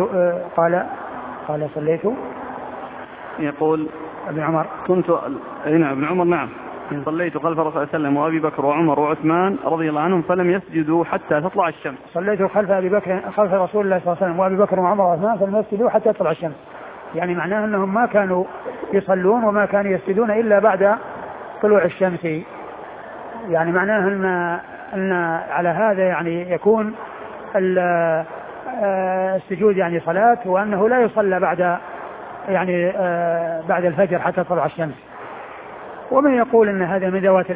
يقول ابن عمر ابن عمر نعم صليت خلف الرسول صلى الله عليه وسلم وأبي بكر وعمر وعثمان رضي الله عنهم فلم يسجدوا حتى تطلع الشمس. صليت خلف رسول الله صلى الله عليه وسلم وأبي بكر وعمر وعثمان فلم يسجدوا حتى تطلع الشمس. يعني معناه أنهم ما كانوا يصلون وما كانوا يسجدون إلا بعد طلوع الشمس. يعني معناه أن على هذا يعني يكون السجود يعني صلاة، وأنه لا يصلى بعد الفجر حتى تطلع الشمس. ومن يقول أن هذا من ذوات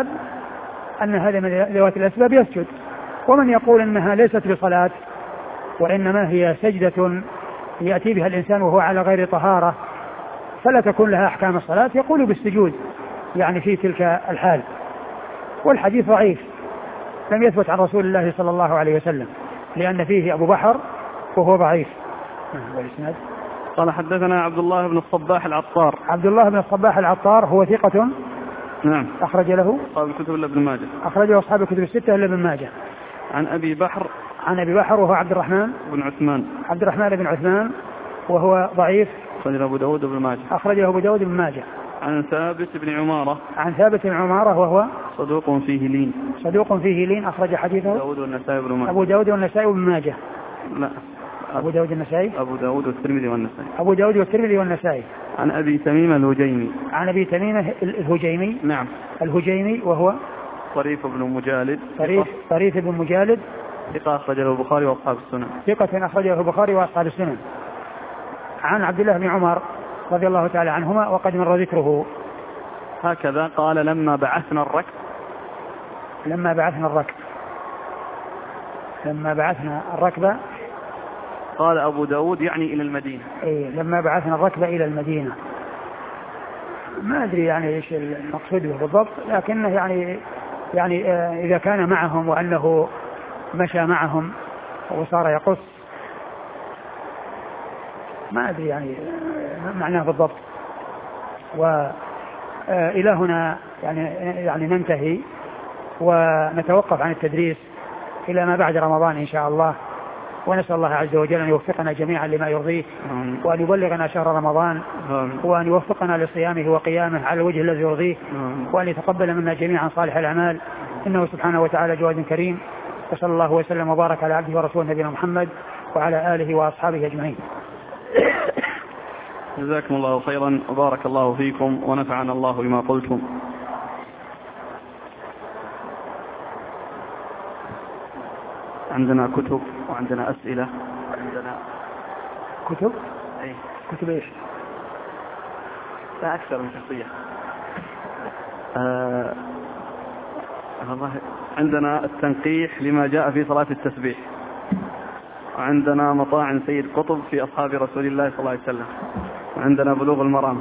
الأسباب يسجد، ومن يقول أنها ليست بصلاة وإنما هي سجدة يأتي بها الإنسان وهو على غير طهارة فلا تكون لها أحكام الصلاة، يقول بالسجود يعني في تلك الحال. والحديث ضعيف لم يثبت عن رسول الله صلى الله عليه وسلم، لأن فيه أبو بحر وهو ضعيف. قال حدثنا عبد الله بن الصباح العطار. عبد الله بن الصباح العطار هو ثقة نعم أخرج له أصحاب الكتب إلا ابن ماجه. أخرجه أصحاب الكتب الستة إلا ابن ماجه. عن أبي بحر وهو عبد الرحمن بن عثمان وهو ضعيف. أخرجه أبو داود بن ماجه. عن ثابت بن عمارة وهو صدوق فيه لين أخرج حديثه أبو داود والنسائي وابن ماجه. لا أبو داود والنسائي. أبو داود والترمذي والنسائي. عن أبي تميم الهجيمي. نعم الهجيمي وهو طريف بن مجالد ثقة أخرجه البخاري وأصحاب السنن. عن عبد الله بن عمر رضي الله تعالى عنهما وقد مر ذكره. هكذا قال لما بعثنا الركب قال أبو داود يعني إلى المدينة. لما بعثنا الركب إلى المدينة. ما أدري يعني إيش المقصود به بالضبط، لكنه يعني إذا كان معهم وأنه مشى معهم وصار يقص، ما أدري يعني معناه بالضبط. وإلى هنا يعني ننتهي ونتوقف عن التدريس إلى ما بعد رمضان إن شاء الله، ونسأل الله عز وجل أن يوفقنا جميعا لما يرضيه وأن يبلغنا شهر رمضان وأن يوفقنا لصيامه وقيامه على الوجه الذي يرضيه وأن يتقبل منا جميعا صالح الأعمال، إنه سبحانه وتعالى جواد كريم. وصلى الله وسلم وبارك على عبده ورسوله نبينا محمد وعلى آله وأصحابه أجمعين. جزاكم الله خيرا وبارك الله فيكم ونفعنا الله بما قلتم. عندنا كتب وعندنا أسئلة وعندنا كتب إيش؟ لا أكثر من شخصية. عندنا التنقيح لما جاء في صلاة التسبيح، وعندنا مطاعن سيد قطب في أصحاب رسول الله صلى الله عليه وسلم، وعندنا بلوغ المرام.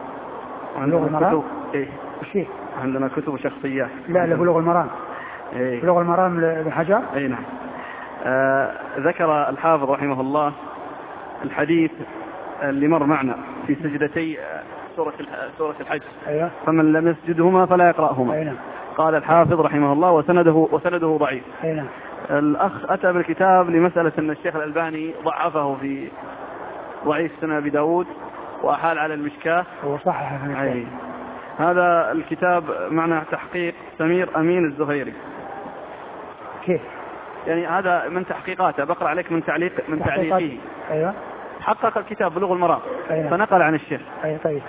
كتب عندنا كتب شخصيات. لا بلوغ المرام. بلوغ المرام لابن حجر. نعم. ذكر الحافظ رحمه الله الحديث اللي مر معنا في سجدتي سورة الحج. فمن لم يسجدهما فلا يقرأهما. قال الحافظ رحمه الله وسنده ضعيف. الأخ أتى بالكتاب لمسألة أن الشيخ الألباني ضعفه في ضعيف سنة أبي داود وأحال على المشكاة وصحح هذا الكتاب معنى تحقيق سمير أمين الزهيري. كيف؟ يعني هذا من تحقيقاته، بقرأ عليك من تعليقه. أيوة. حقق الكتاب بلوغ المرام. أيوة. فنقل عن الشيخ. أيوة. طيب.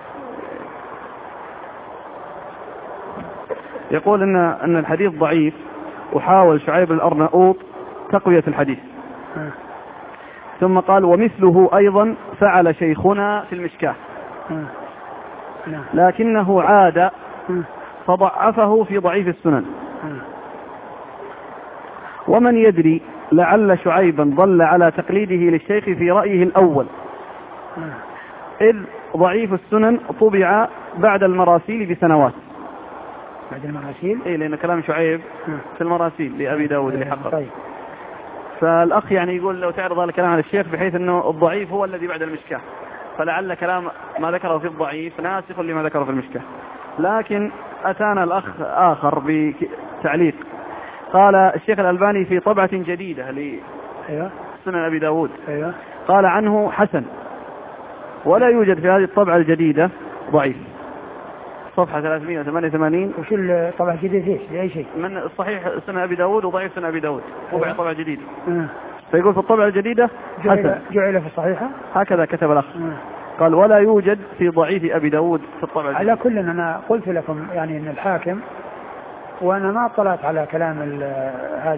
يقول أن الحديث ضعيف، وحاول شعيب الأرناؤوط تقوية الحديث. ثم قال ومثله أيضا فعل شيخنا في المشكاة، لكنه عاد فضعفه في ضعيف السنن. ومن يدري لعل شعيبا ضل على تقليده للشيخ في رأيه الأول، إذ ضعيف السنن طبع بعد المراسيل بسنوات. بعد المراسيل؟ لأن كلام شعيب في المراسيل لأبي داود اللي حقق. طيب. فالأخ يعني يقول لو تعرض هذا الكلام على الشيخ بحيث أنه الضعيف هو الذي بعد المشكاة، فلعل كلام ما ذكره في الضعيف ناسخ لما ذكره في المشكاة. لكن أتانا الأخ آخر بتعليق، قال الشيخ الألباني في طبعة جديدة لسنن أبي داود قال عنه حسن، ولا يوجد في هذه الطبعة الجديدة ضعيف. صفحة 388. وش الطبعة الجديدة ليش؟ لأي شيء؟ من الصحيح سنن أبي داود وضعيف سنن أبي داود، طبعة جديدة. فيقول في الطبعة الجديدة حسن جعل في الصحيحة، هكذا كتب الأخ. قال ولا يوجد في ضعيف أبي داود في الطبعة الجديدة. على كل أنا قلت لكم يعني أن الحاكم، وأنا ما اطلعت على كلام هذا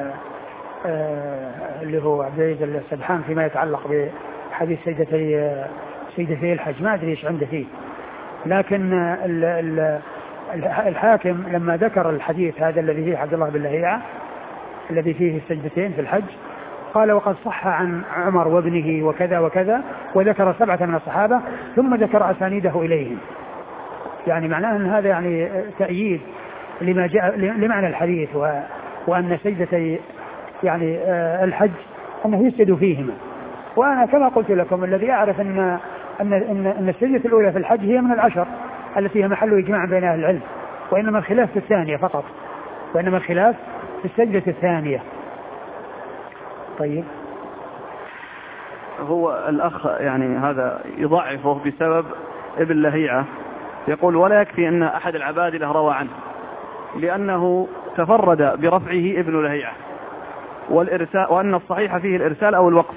اللي هو عبد العزيز السبحان فيما يتعلق بحديث سيدتي الحج، ما أدري إيش عنده فيه، لكن الحاكم لما ذكر الحديث هذا الذي فيه عبد الله بن لهيعة الذي فيه السجدتين في الحج، قال وقد صح عن عمر وابنه وكذا وكذا، وذكر 7 من الصحابة ثم ذكر أسانيده إليهم. يعني معناه أن هذا يعني تأييد لما جاء لمعنى الحديث، وأن سجدتي يعني الحج أنه يسجد فيهما. وأنا كما قلت لكم الذي أعرف أن السجدة الأولى في الحج هي من 10 التي هي محل إجماع بين أهل العلم، وإنما الخلاف في الثانية فقط، وإنما الخلاف في السجدة الثانية. طيب هو الأخ يعني هذا يضعفه بسبب ابن لهيعة، يقول ولا يكفي أن أحد العبادلة روى عنه، لأنه تفرد برفعه ابن لهيعة، والإرسال، وأن الصحيح فيه الإرسال أو الوقف.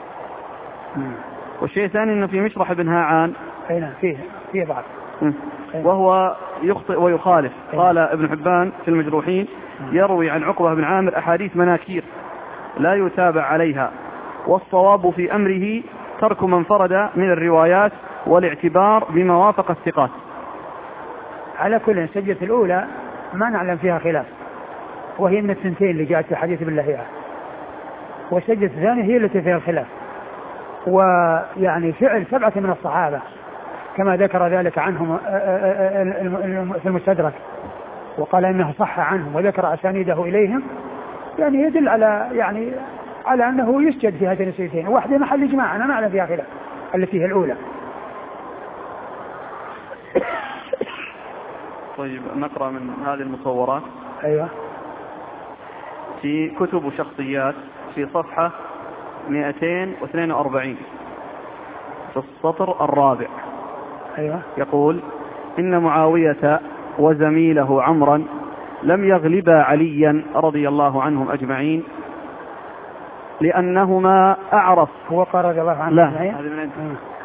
والشيء الثاني أنه في مشرح بن هاعان فيه بعض وهو يخطئ ويخالف. قال ابن حبان في المجروحين يروي عن عقبة بن عامر أحاديث مناكير لا يتابع عليها، والصواب في أمره ترك من فرد من الروايات والاعتبار بما وافق الثقات. على كل السجدة الأولى ما نعلم فيها خلاف، وهي من الثنتين اللي جاءت في حديث ابن لهيعة، والسجدة الثانية هي التي فيها الخلاف. ويعني فعل 7 من الصحابة كما ذكر ذلك عنهم في المستدرك، وقال إنه صح عنهم وذكر أسانيده إليهم، يعني يدل على أنه يسجد في هذين السجدتين، واحدة محل إجماع أنا ما أعلم فيها خلاف التي هي الأولى. طيب نقرأ من هذه المصورات. أيوة. في كتب شخصيات في صفحة 242 في السطر الرابع. أيوة. يقول إن معاوية وزميله عمرا لم يغلبا عليا رضي الله عنهم أجمعين لأنهما أعرف. هو قال رضي الله عنهم أجمعين. هذه من عند.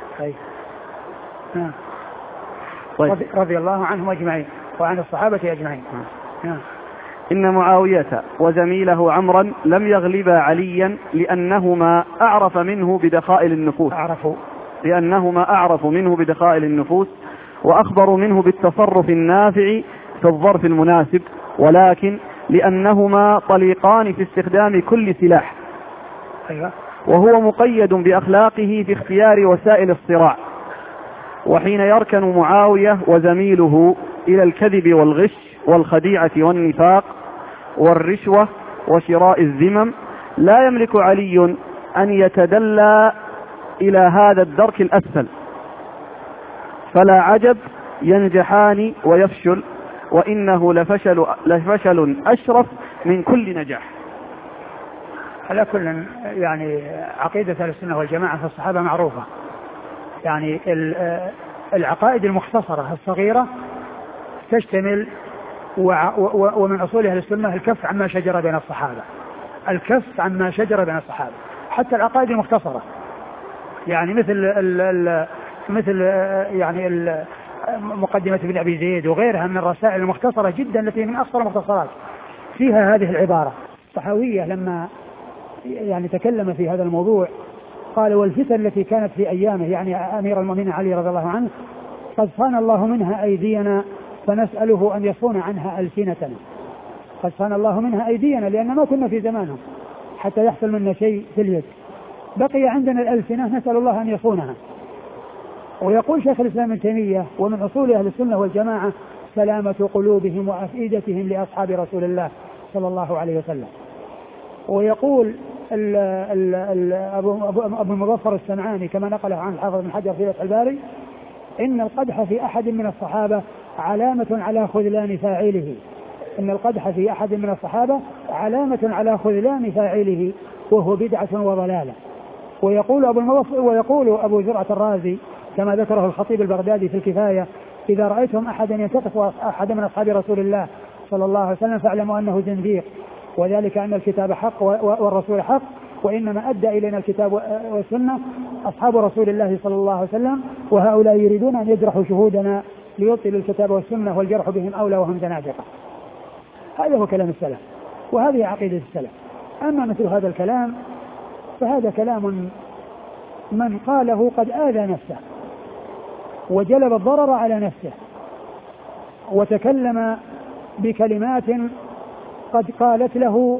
طيب. رضي الله عنهم أجمعين وعن الصحابة أجمعين. إن معاوية وزميله عمرا لم يغلبا عليا لأنهما أعرف منه بدخائل النفوس. لأنهما أعرف منه بدخائل النفوس وأخبروا منه بالتصرف النافع في الظرف المناسب، ولكن لأنهما طليقان في استخدام كل سلاح. أيوة. وهو مقيد بأخلاقه في اختيار وسائل الصراع. وحين يركن معاوية وزميله إلى الكذب والغش والخديعة والنفاق والرشوة وشراء الذمم، لا يملك علي أن يتدلى إلى هذا الدرك الأسفل، فلا عجب ينجحان ويفشل، وإنه لفشل أشرف من كل نجاح. على كل يعني عقيدة أهل السنة والجماعة في الصحابة معروفة، يعني العقائد المختصرة الصغيرة تشتمل ومن أصول أهل السنة الكف عما شجر بين الصحابة، الكف عما شجر بين الصحابة، حتى العقائد المختصرة يعني مثل يعني مقدمة ابن أبي زيد وغيرها من الرسائل المختصرة جدا التي من أقصر المختصرات فيها هذه العبارة. الصحاوية لما يعني تكلم في هذا الموضوع قال والفتن التي كانت في أيامه، يعني أمير المؤمنين علي رضي الله عنه، قد صان الله منها أيدينا فنسأله أن يصون عنها ألسنتنا. قد صان الله منها أيدينا لأن ما كنا في زمانهم حتى يحصل منا شيء في اليد، بقي عندنا الألسنة نسأل الله أن يصونها. ويقول شيخ الإسلام ابن تيمية ومن أصول أهل السنة والجماعة سلامة قلوبهم وأفئدتهم لأصحاب رسول الله صلى الله عليه وسلم. ويقول أبو المظفر السمعاني كما نقله عن الحافظ بن حجر في فتح الباري إن القدح في أحد من الصحابة علامة على خذلان فاعله، إن القدح في أحد من الصحابة علامة على خذلان فاعله وهو بدعة وضلالة. ويقول أبو زرعة الرازي كما ذكره الخطيب البغدادي في الكفاية: إذا رأيتم أحدا ينتقص أحد من أصحاب رسول الله صلى الله عليه وسلم فاعلموا أنه زنديق، وذلك أن الكتاب حق والرسول حق، وإنما أدى إلينا الكتاب والسنة أصحاب رسول الله صلى الله عليه وسلم، وهؤلاء يريدون أن يجرحوا شهودنا ليبطلوا الكتاب والسنة والجرح بهم أولى وهم زنادقة. هذا هو كلام السلف، وهذه عقيدة السلف. أما مثل هذا الكلام فهذا كلام من قاله قد آذى نفسه وجلب الضرر على نفسه، وتكلم بكلمات قد قالت له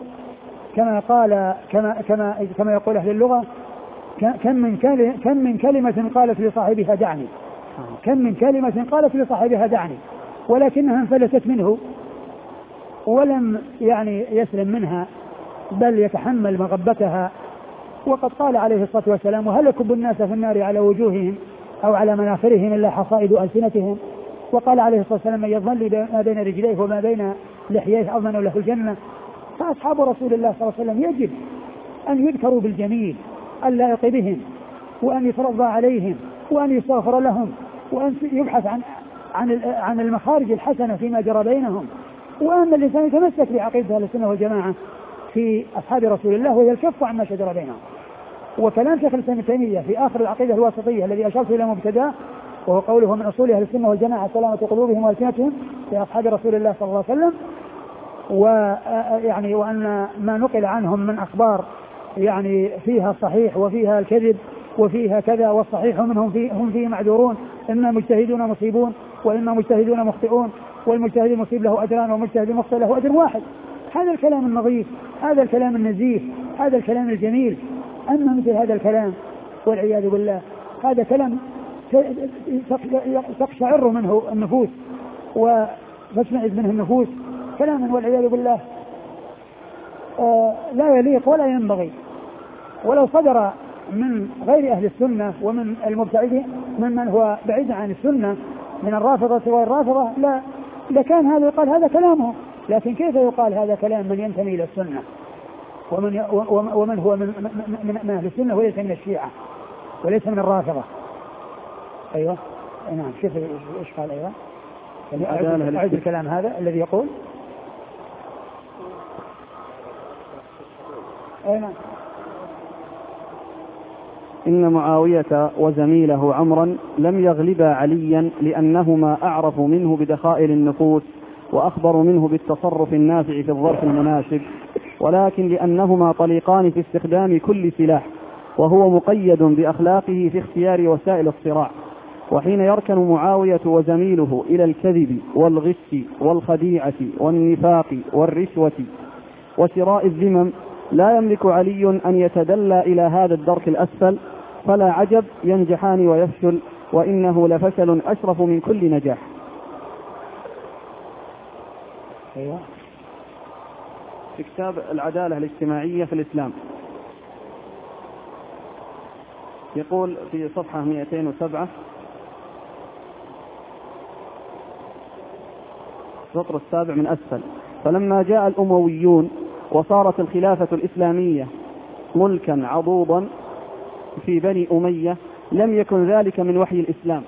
كما يقول أهل اللغة: كم من كلمة قالت لصاحبها دعني، كم من كلمة قالت لصاحبها دعني، ولكنها انفلتت منه ولم يسلم منها، بل يتحمل مغبتها. وقد قال عليه الصلاة والسلام: وهل يكب الناس في النار على وجوههم أو على مناخرهم إلا حصائد ألسنتهم. وقال عليه الصلاة والسلام: من يظل ما بين رجليه وما بين لحييه أضمن له الجنة. فأصحاب رسول الله صلى الله عليه وسلم يجب أن يذكروا بالجميل اللائق بهم، وأن يترضى عليهم، وأن يستغفر لهم، وأن يبحث عن المخارج الحسنة فيما جرى بينهم، وأن الإنسان يتمسك بعقيدة أهل السنة والجماعة في أصحاب رسول الله وهي الكف عما شجر بينهم. وكلام شيخ الإسلام ابن تيمية في آخر العقيدة الواسطية الذي أشرت إلى مبتداه، وهو قوله: من أصول أهل السنة والجماعة سلامة قلوبهم وألسنتهم في أصحاب رسول الله صلى الله عليه وسلم، وأن ما نقل عنهم من أخبار فيها الصحيح وفيها الكذب وفيها كذا، والصحيح هم فيه معذورون، إما مجتهدون مصيبون وإما مجتهدون مخطئون، والمجتهد المصيب له أجران والمجتهد المخطئ له أجر واحد. هذا الكلام النظيف، هذا الكلام النزيه، هذا الكلام الجميل. أما مثل هذا الكلام والعياذ بالله هذا كلام تقشعر منه النفوس وتشمئز منه النفوس، كلام والعياذ بالله لا يليق ولا ينبغي. ولو صدر من غير أهل السنة ومن المبتعدين ممن هو بعيد عن السنة من الرافضة والرافضة لكان هذا يقال هذا كلامه. لكن كيف يقال هذا كلام من ينتمي إلى السنة ومن هو من أهل السنة وليس من الشيعة وليس من الرافضة؟ أيوة نعم. كيف إيش قال؟ أيوة أعيد الكلام هذا الذي يقول أيوة: إن معاوية وزميله عمرا لم يغلبا عليا لأنهما أعرف منه بدخائل النفوس وأخبر منه بالتصرف النافع في الظرف المناسب، ولكن لأنهما طليقان في استخدام كل سلاح، وهو مقيد بأخلاقه في اختيار وسائل الصراع. وحين يركن معاوية وزميله إلى الكذب والغش والخديعة والنفاق والرشوة وشراء الذمم لا يملك علي أن يتدلى إلى هذا الدرك الأسفل، فلا عجب ينجحان ويفشل، وإنه لفشل أشرف من كل نجاح. أيوة. في كتاب العدالة الاجتماعية في الإسلام يقول في صفحة 207 السطر السابع من أسفل: فلما جاء الأمويون وصارت الخلافة الإسلامية ملكا عضوضا في بني أمية لم يكن ذلك من وحي الإسلام،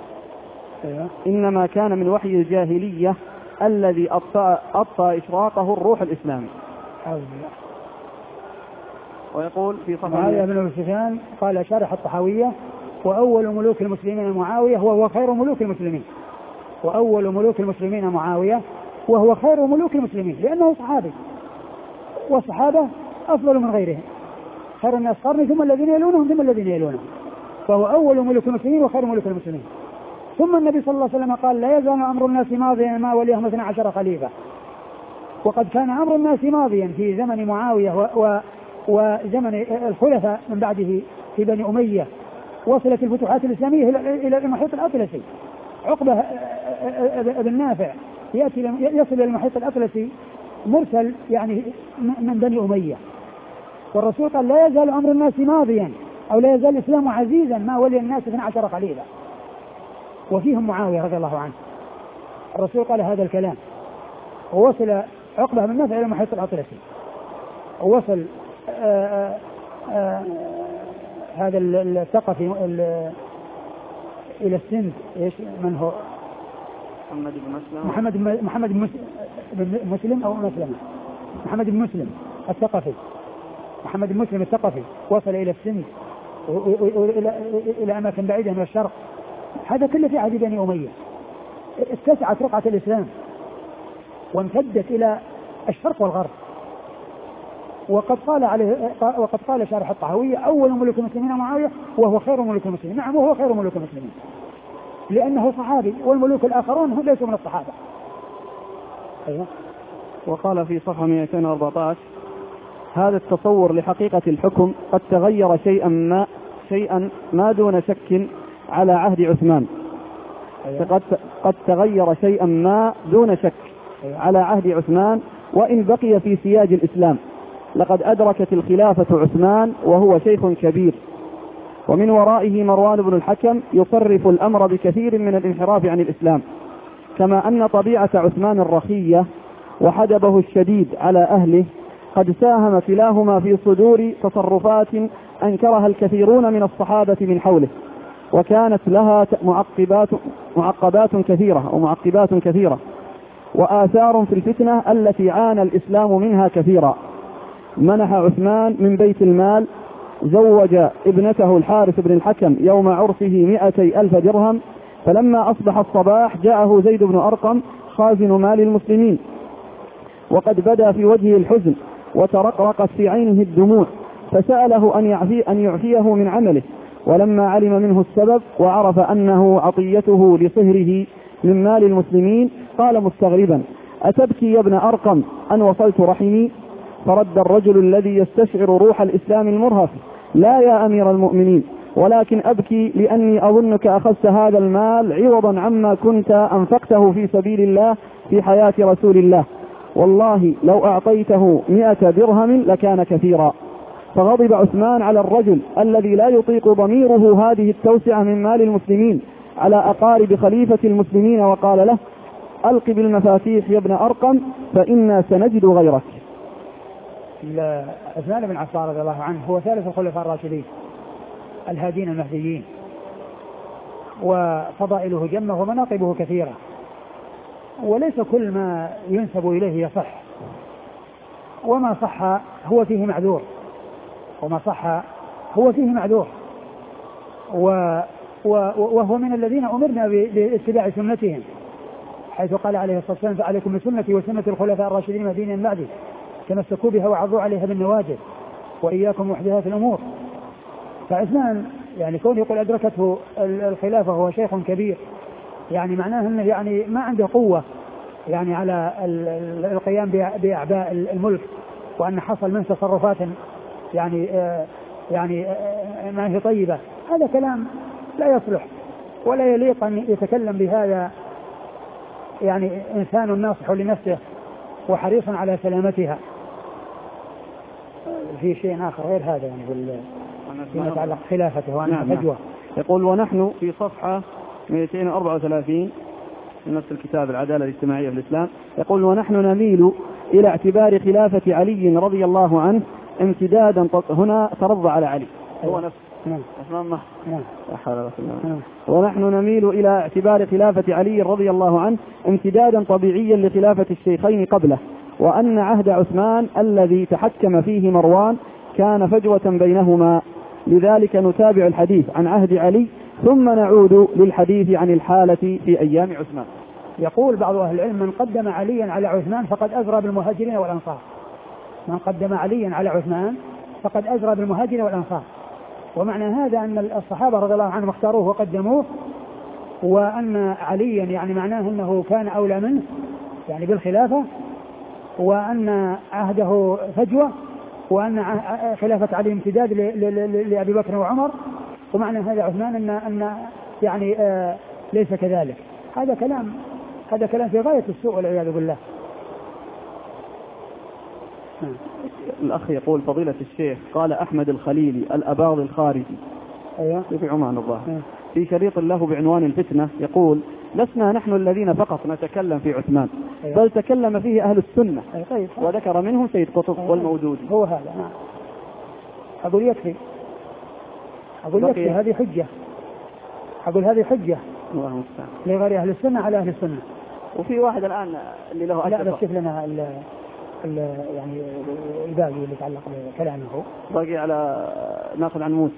إنما كان من وحي الجاهلية الذي أبطأ إشراقه الروح الإسلامي. ويقول في صفحة معاوية بن سفيان قال شارح الطحاوية: وأول ملوك المسلمين معاوية وهو خير ملوك المسلمين. وأول ملوك المسلمين معاوية وهو خير ملوك المسلمين لأنه صحابي، والصحابة أفضل من غيرهم، خير الناس قرني ثم الذين يلونهم ثم الذين يلونهم، فهو أول ملوك المسلمين وخير ملوك المسلمين. ثم النبي صلى الله عليه وسلم قال: لا يزال أمر الناس ماضيا ما وليهم 12 خليفة. وقد كان أمر الناس ماضيا في زمن معاوية وزمن الخلفاء من بعده في بني أمية. وصلت الفتوحات الإسلامية إلى المحيط الأطلسي، عقبة بن نافع يصل إلى المحيط الأطلسي مرسل من بني أمية. والرسول قال: لا يزال أمر الناس ماضيا أو لا يزال الإسلام عزيزا ما ولي الناس 12 خليفة، وفيهم معاوية رضي الله عنه. الرسول قال هذا الكلام، ووصل عقبة بن نافع إلى المحيط الأطلسي، ووصل هذا الثقفي إلى السند. إيش من هو؟ محمد بن مسلم أو مسلمة، محمد بن مسلم الثقفي، محمد بن مسلم الثقفي وصل إلى السند إلى أماكن بعيدة من الشرق. هذا كله في عهد بني أمية. اتسعت رقعة الإسلام وامتدت إلى الشرق والغرب. وقد قال شارح الطحاوية أول ملوك المسلمين معاوية وهو خير ملوك المسلمين. نعم وهو خير ملوك المسلمين لأنه صحابي، والملوك الآخرون هم ليسوا من الصحابة. أيوة. وقال في صفحة 214: هذا التصور لحقيقة الحكم قد تغير شيئا ما دون شك على عهد عثمان. أيوة. قد تغير شيئا ما دون شك على عهد عثمان، وإن بقي في سياج الإسلام. لقد أدركت الخلافة عثمان وهو شيخ كبير، ومن ورائه مروان بن الحكم يصرف الأمر بكثير من الانحراف عن الإسلام، كما أن طبيعة عثمان الرخية وحدبه الشديد على أهله قد ساهم كلاهما في صدور تصرفات أنكرها الكثيرون من الصحابة من حوله، وكانت لها معقبات كثيرة وآثار في الفتنة التي عانى الإسلام منها كثيرا. منح عثمان من بيت المال، زوج ابنته الحارث بن الحكم يوم عرسه 200,000 درهم، فلما أصبح الصباح جاءه زيد بن أرقم خازن مال المسلمين، وقد بدا في وجهه الحزن وترقرقت في عينه الدموع، فسأله أن يعفيه من عمله. ولما علم منه السبب وعرف أنه عطيته لصهره من مال المسلمين قال مستغربا: أتبكي يا ابن أرقم أن وصلت رحمي؟ فرد الرجل الذي يستشعر روح الإسلام المرهف: لا يا أمير المؤمنين، ولكن أبكي لأني أظنك أخذت هذا المال عوضا عما كنت أنفقته في سبيل الله في حياة رسول الله، والله لو أعطيته 100 درهم لكان كثيرا. فغضب عثمان على الرجل الذي لا يطيق ضميره هذه التوسعة من مال المسلمين على أقارب خليفة المسلمين، وقال له: ألق بالمفاتيح يا ابن أرقم فإنا سنجد غيرك. عثمان بن عفان رضي الله عنه هو ثالث الخلفاء الراشدين الهادين المهديين، وفضائله جمة ومناقبه كثيرة، وليس كل ما ينسب إليه يصح، وما صح هو فيه معذور، وهو من الذين أمرنا باتباع سنتهم، حيث قال عليه الصلاة والسلام: فعليكم بسنتي وسنة الخلفاء الراشدين المهديين من بعدي تمسكوا بها وعضوا عليها بالنواجذ وإياكم محدثات الأمور. فعثمان يعني كون يقول أدركته الخلافة وهو شيخ كبير، يعني معناه أنه يعني ما عنده قوة يعني على القيام بأعباء الملك، وأن حصل من تصرفات يعني ما هي طيبة. هذا كلام لا يصلح ولا يليق أن يتكلم بهذا يعني إنسان ناصح لنفسه وحريص على سلامتها. في شيء آخر غير هذا يعني فيما يتعلق خلافته وأنها فجوة. يقول: ونحن في صفحة 234 من نفس الكتاب العدالة الاجتماعية في الإسلام، يقول: ونحن نميل إلى اعتبار خلافة علي رضي الله عنه امتدادا. هنا ترضى على علي هو نفسه. ونحن نميل إلى اعتبار خلافة علي رضي الله عنه امتدادا طبيعيا لخلافة الشيخين قبله، وأن عهد عثمان الذي تحكم فيه مروان كان فجوة بينهما، لذلك نتابع الحديث عن عهد علي ثم نعود للحديث عن الحالة في أيام عثمان. يقول بعض أهل العلم: من قدم عليا على عثمان فقد أزرى بالمهاجرين والأنصار. من قدم عليا على عثمان فقد أزرى بالمهاجرين والأنصار. ومعنى هذا أن الصحابة رضي الله عنهم اختاروه وقدموه، وأن عليا يعني معناه أنه كان أولى منه يعني بالخلافة، وأن عهده فجوة، وأن خلافة علي امتداد لأبي بكر وعمر. ومعنى هذا عثمان أن يعني ليس كذلك. هذا كلام في غاية السوء والعياذ بالله. الأخ يقول: فضيلة الشيخ، قال أحمد الخليلي الأباضي الخارجي في عمان الظاهر في شريط له بعنوان الفتنة، يقول: لسنا نحن الذين فقط نتكلم في عثمان، بل تكلم فيه أهل السنة وذكر منهم سيد قطب والمودودي. هو هذا. نعم. أقول يكفي. أقول يكفي، هذه حجة. أقول هذه حجة لغير أهل السنة على أهل السنة. وفي واحد الآن اللي له لا بس شوف لنا يعني الباقي اللي يتعلق بكلامه. باقي على ناخذ عن موسى.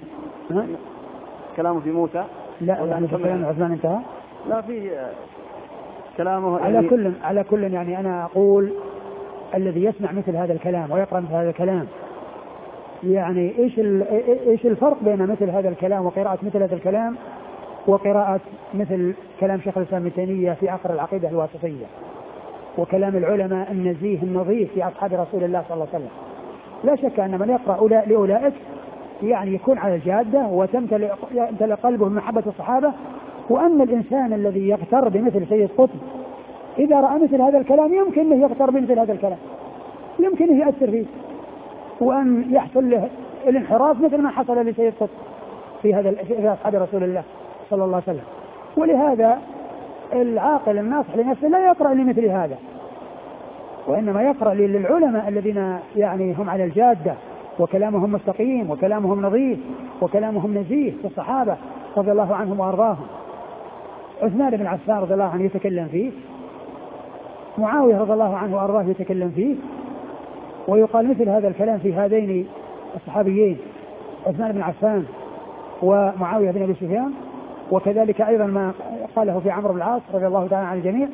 كلامه في موسى. لا يعني في كلام عثمان انتهى. لا في كلامه على كل يعني أنا أقول الذي يسمع مثل هذا الكلام ويقرأ مثل هذا الكلام، يعني إيش الفرق بين مثل هذا الكلام وقراءة مثل هذا الكلام وقراءة مثل كلام شيخ الإسلام ابن تيمية في عقر العقيدة الواسطية وكلام العلماء النزيه النظيف في أصحاب رسول الله صلى الله عليه وسلم. لا شك أن من يقرأ لأولئك يعني يكون على الجادة وتمتلئ قلبه من محبة الصحابة، وأن الإنسان الذي يغتر بمثل سيد قطب إذا رأى مثل هذا الكلام يمكن أنه يغتر بمثل هذا الكلام، يمكن أنه يأثر فيه وأن يحصل له الانحراف مثل ما حصل لسيد قطب في أصحاب رسول الله صلى الله عليه وسلم. ولهذا العاقل الناصح لنفسه لا يقرأ لمثل هذا، وإنما يقرأ للعلماء الذين يعني هم على الجادة وكلامهم مستقيم وكلامهم نظيف وكلامهم نزيه في الصحابة رضي الله عنهم وأرضاهم. عثمان بن عفان رضي الله عنه يتكلم فيه، معاوية رضي الله عنه وأرضاه يتكلم فيه، ويقال مثل هذا الكلام في هذين الصحابيين عثمان بن عفان ومعاوية بن أبي سفيان، وكذلك أيضا ما قاله في عمرو بن العاص رضي الله تعالى عن الجميع.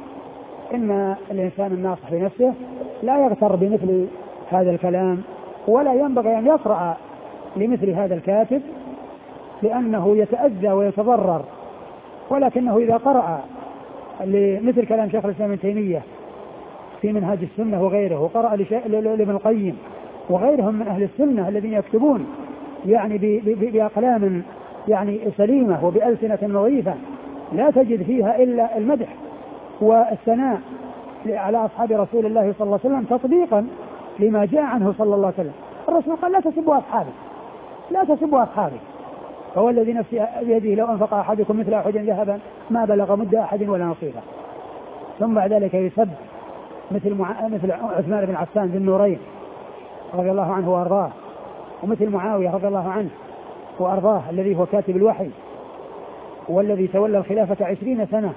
إن الإنسان الناصح لنفسه لا يغتر بمثل هذا الكلام، ولا ينبغي أن يقرأ لمثل هذا الكاتب لأنه يتأذى ويتضرر، ولكنه إذا قرأ لمثل كلام شيخ الإسلام ابن تيمية في منهاج السنة وغيره، وقرأ لابن القيم وغيرهم من أهل السنة الذين يكتبون يعني بأقلام يعني سليمة وبألسنة نظيفة لا تجد فيها إلا المدح والثناء على أصحاب رسول الله صلى الله عليه وسلم تطبيقا لما جاء عنه صلى الله عليه وسلم. الرسول قال لا تسبوا أصحابي، لا تسبوا أصحابي، فهو الذي نفسي بيده لو أنفق أحدكم مثل أحد ذهبا ما بلغ مد أحد ولا نصيبه. ثم بعد ذلك يسب مثل عثمان بن عفان ذي النورين رضي الله عنه وأرضاه، ومثل معاوية رضي الله عنه وأرضاه الذي هو كاتب الوحي والذي تولى الخلافة 20 سنة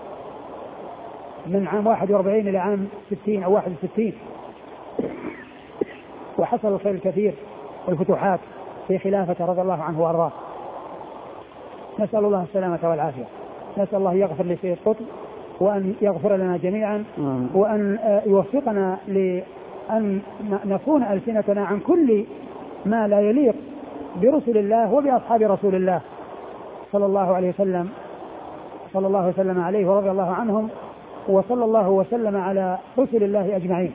من عام 41 إلى عام 60 أو 61، وحصل الخير الكثير والفتوحات في خلافة رضي الله عنه وأرضاه. نسأل الله السلامة والعافية. نسأل الله يغفر لسيد قطب وأن يغفر لنا جميعا، وأن يوفقنا لأن نكون ألسنتنا عن كل ما لا يليق برسل الله وبأصحاب رسول الله صلى الله عليه وسلم، صلى الله وسلم عليه ورضي الله عنهم، وصلى الله وسلم على رسل الله أجمعين.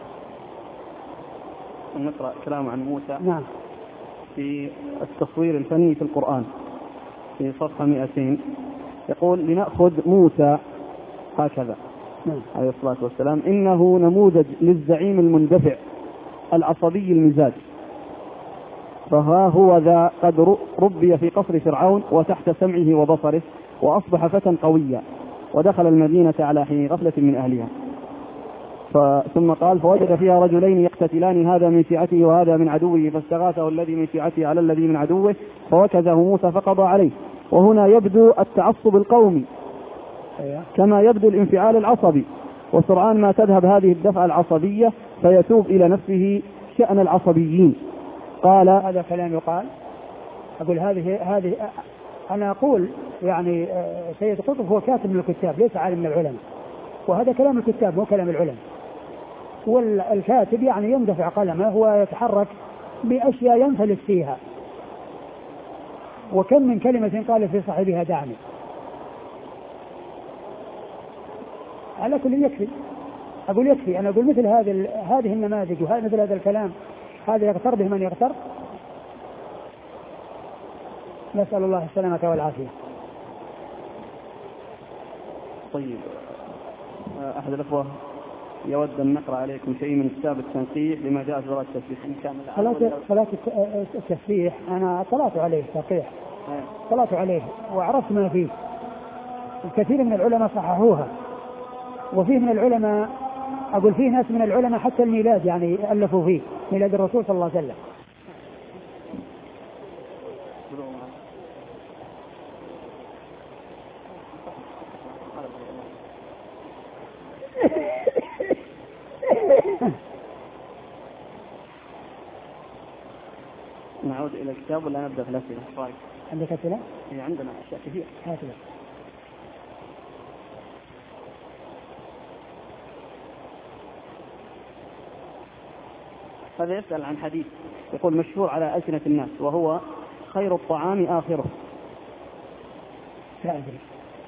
نقرأ كلام عن موسى. نعم. في التصوير الفني في القرآن في صفحة 200 يقول: لنأخذ موسى هكذا عليه الصلاة والسلام: إنه نموذج للزعيم المندفع العصبي المزاج، فها هو ذا قد ربي في قصر فرعون وتحت سمعه وبصره، وأصبح فتى قويا، ودخل المدينة على حين غفلة من أهلها. ثم قال: فوجد فيها رجلين يقتتلان، هذا من شيعته وهذا من عدوه، فاستغاثه الذي من شيعته على الذي من عدوه فوكزه موسى فقضى عليه. وهنا يبدو التعصب القومي كما يبدو الانفعال العصبي، وسرعان ما تذهب هذه الدفعة العصبية فيتوب إلى نفسه شأن العصبيين. قال: هذا كلام يقال. أقول هذه أنا أقول يعني سيد قطب هو كاتب من الكتاب ليس عالم من العلماء، وهذا كلام الكتاب مو كلام العلماء. والكاتب يعني يندفع قلمه ويتحرك بأشياء ينفلت فيها، وكم من كلمة قال في صاحبها دعني. على كل يكفي. أقول يكفي. أنا أقول مثل هذه النماذج ومثل هذا الكلام هذا يغتر به من يغتر. نسأل الله السلامة والعافية. طيب، أحد الأخوة يود أن نقرأ عليكم شيء من كتاب التنقيح لما جاء في صلاة التسبيح. صلاة التسبيح أنا طلعت عليه تنقيح، طلعت عليه وعرفت ما فيه، الكثير من العلماء صححوها، وفيه من العلماء أقول فيه ناس من العلماء حتى الميلاد يعني ألفوا فيه ميلاد الرسول صلى الله عليه وسلم. نعود إلى الكتاب ولا نبدأ في الأسئلة؟ طيب. عندك أسئلة؟ عندنا أشياء كثير. هاتوا. هذا يسأل عن حديث يقول مشهور على ألسنة الناس وهو خير الطعام آخره. لا أدري.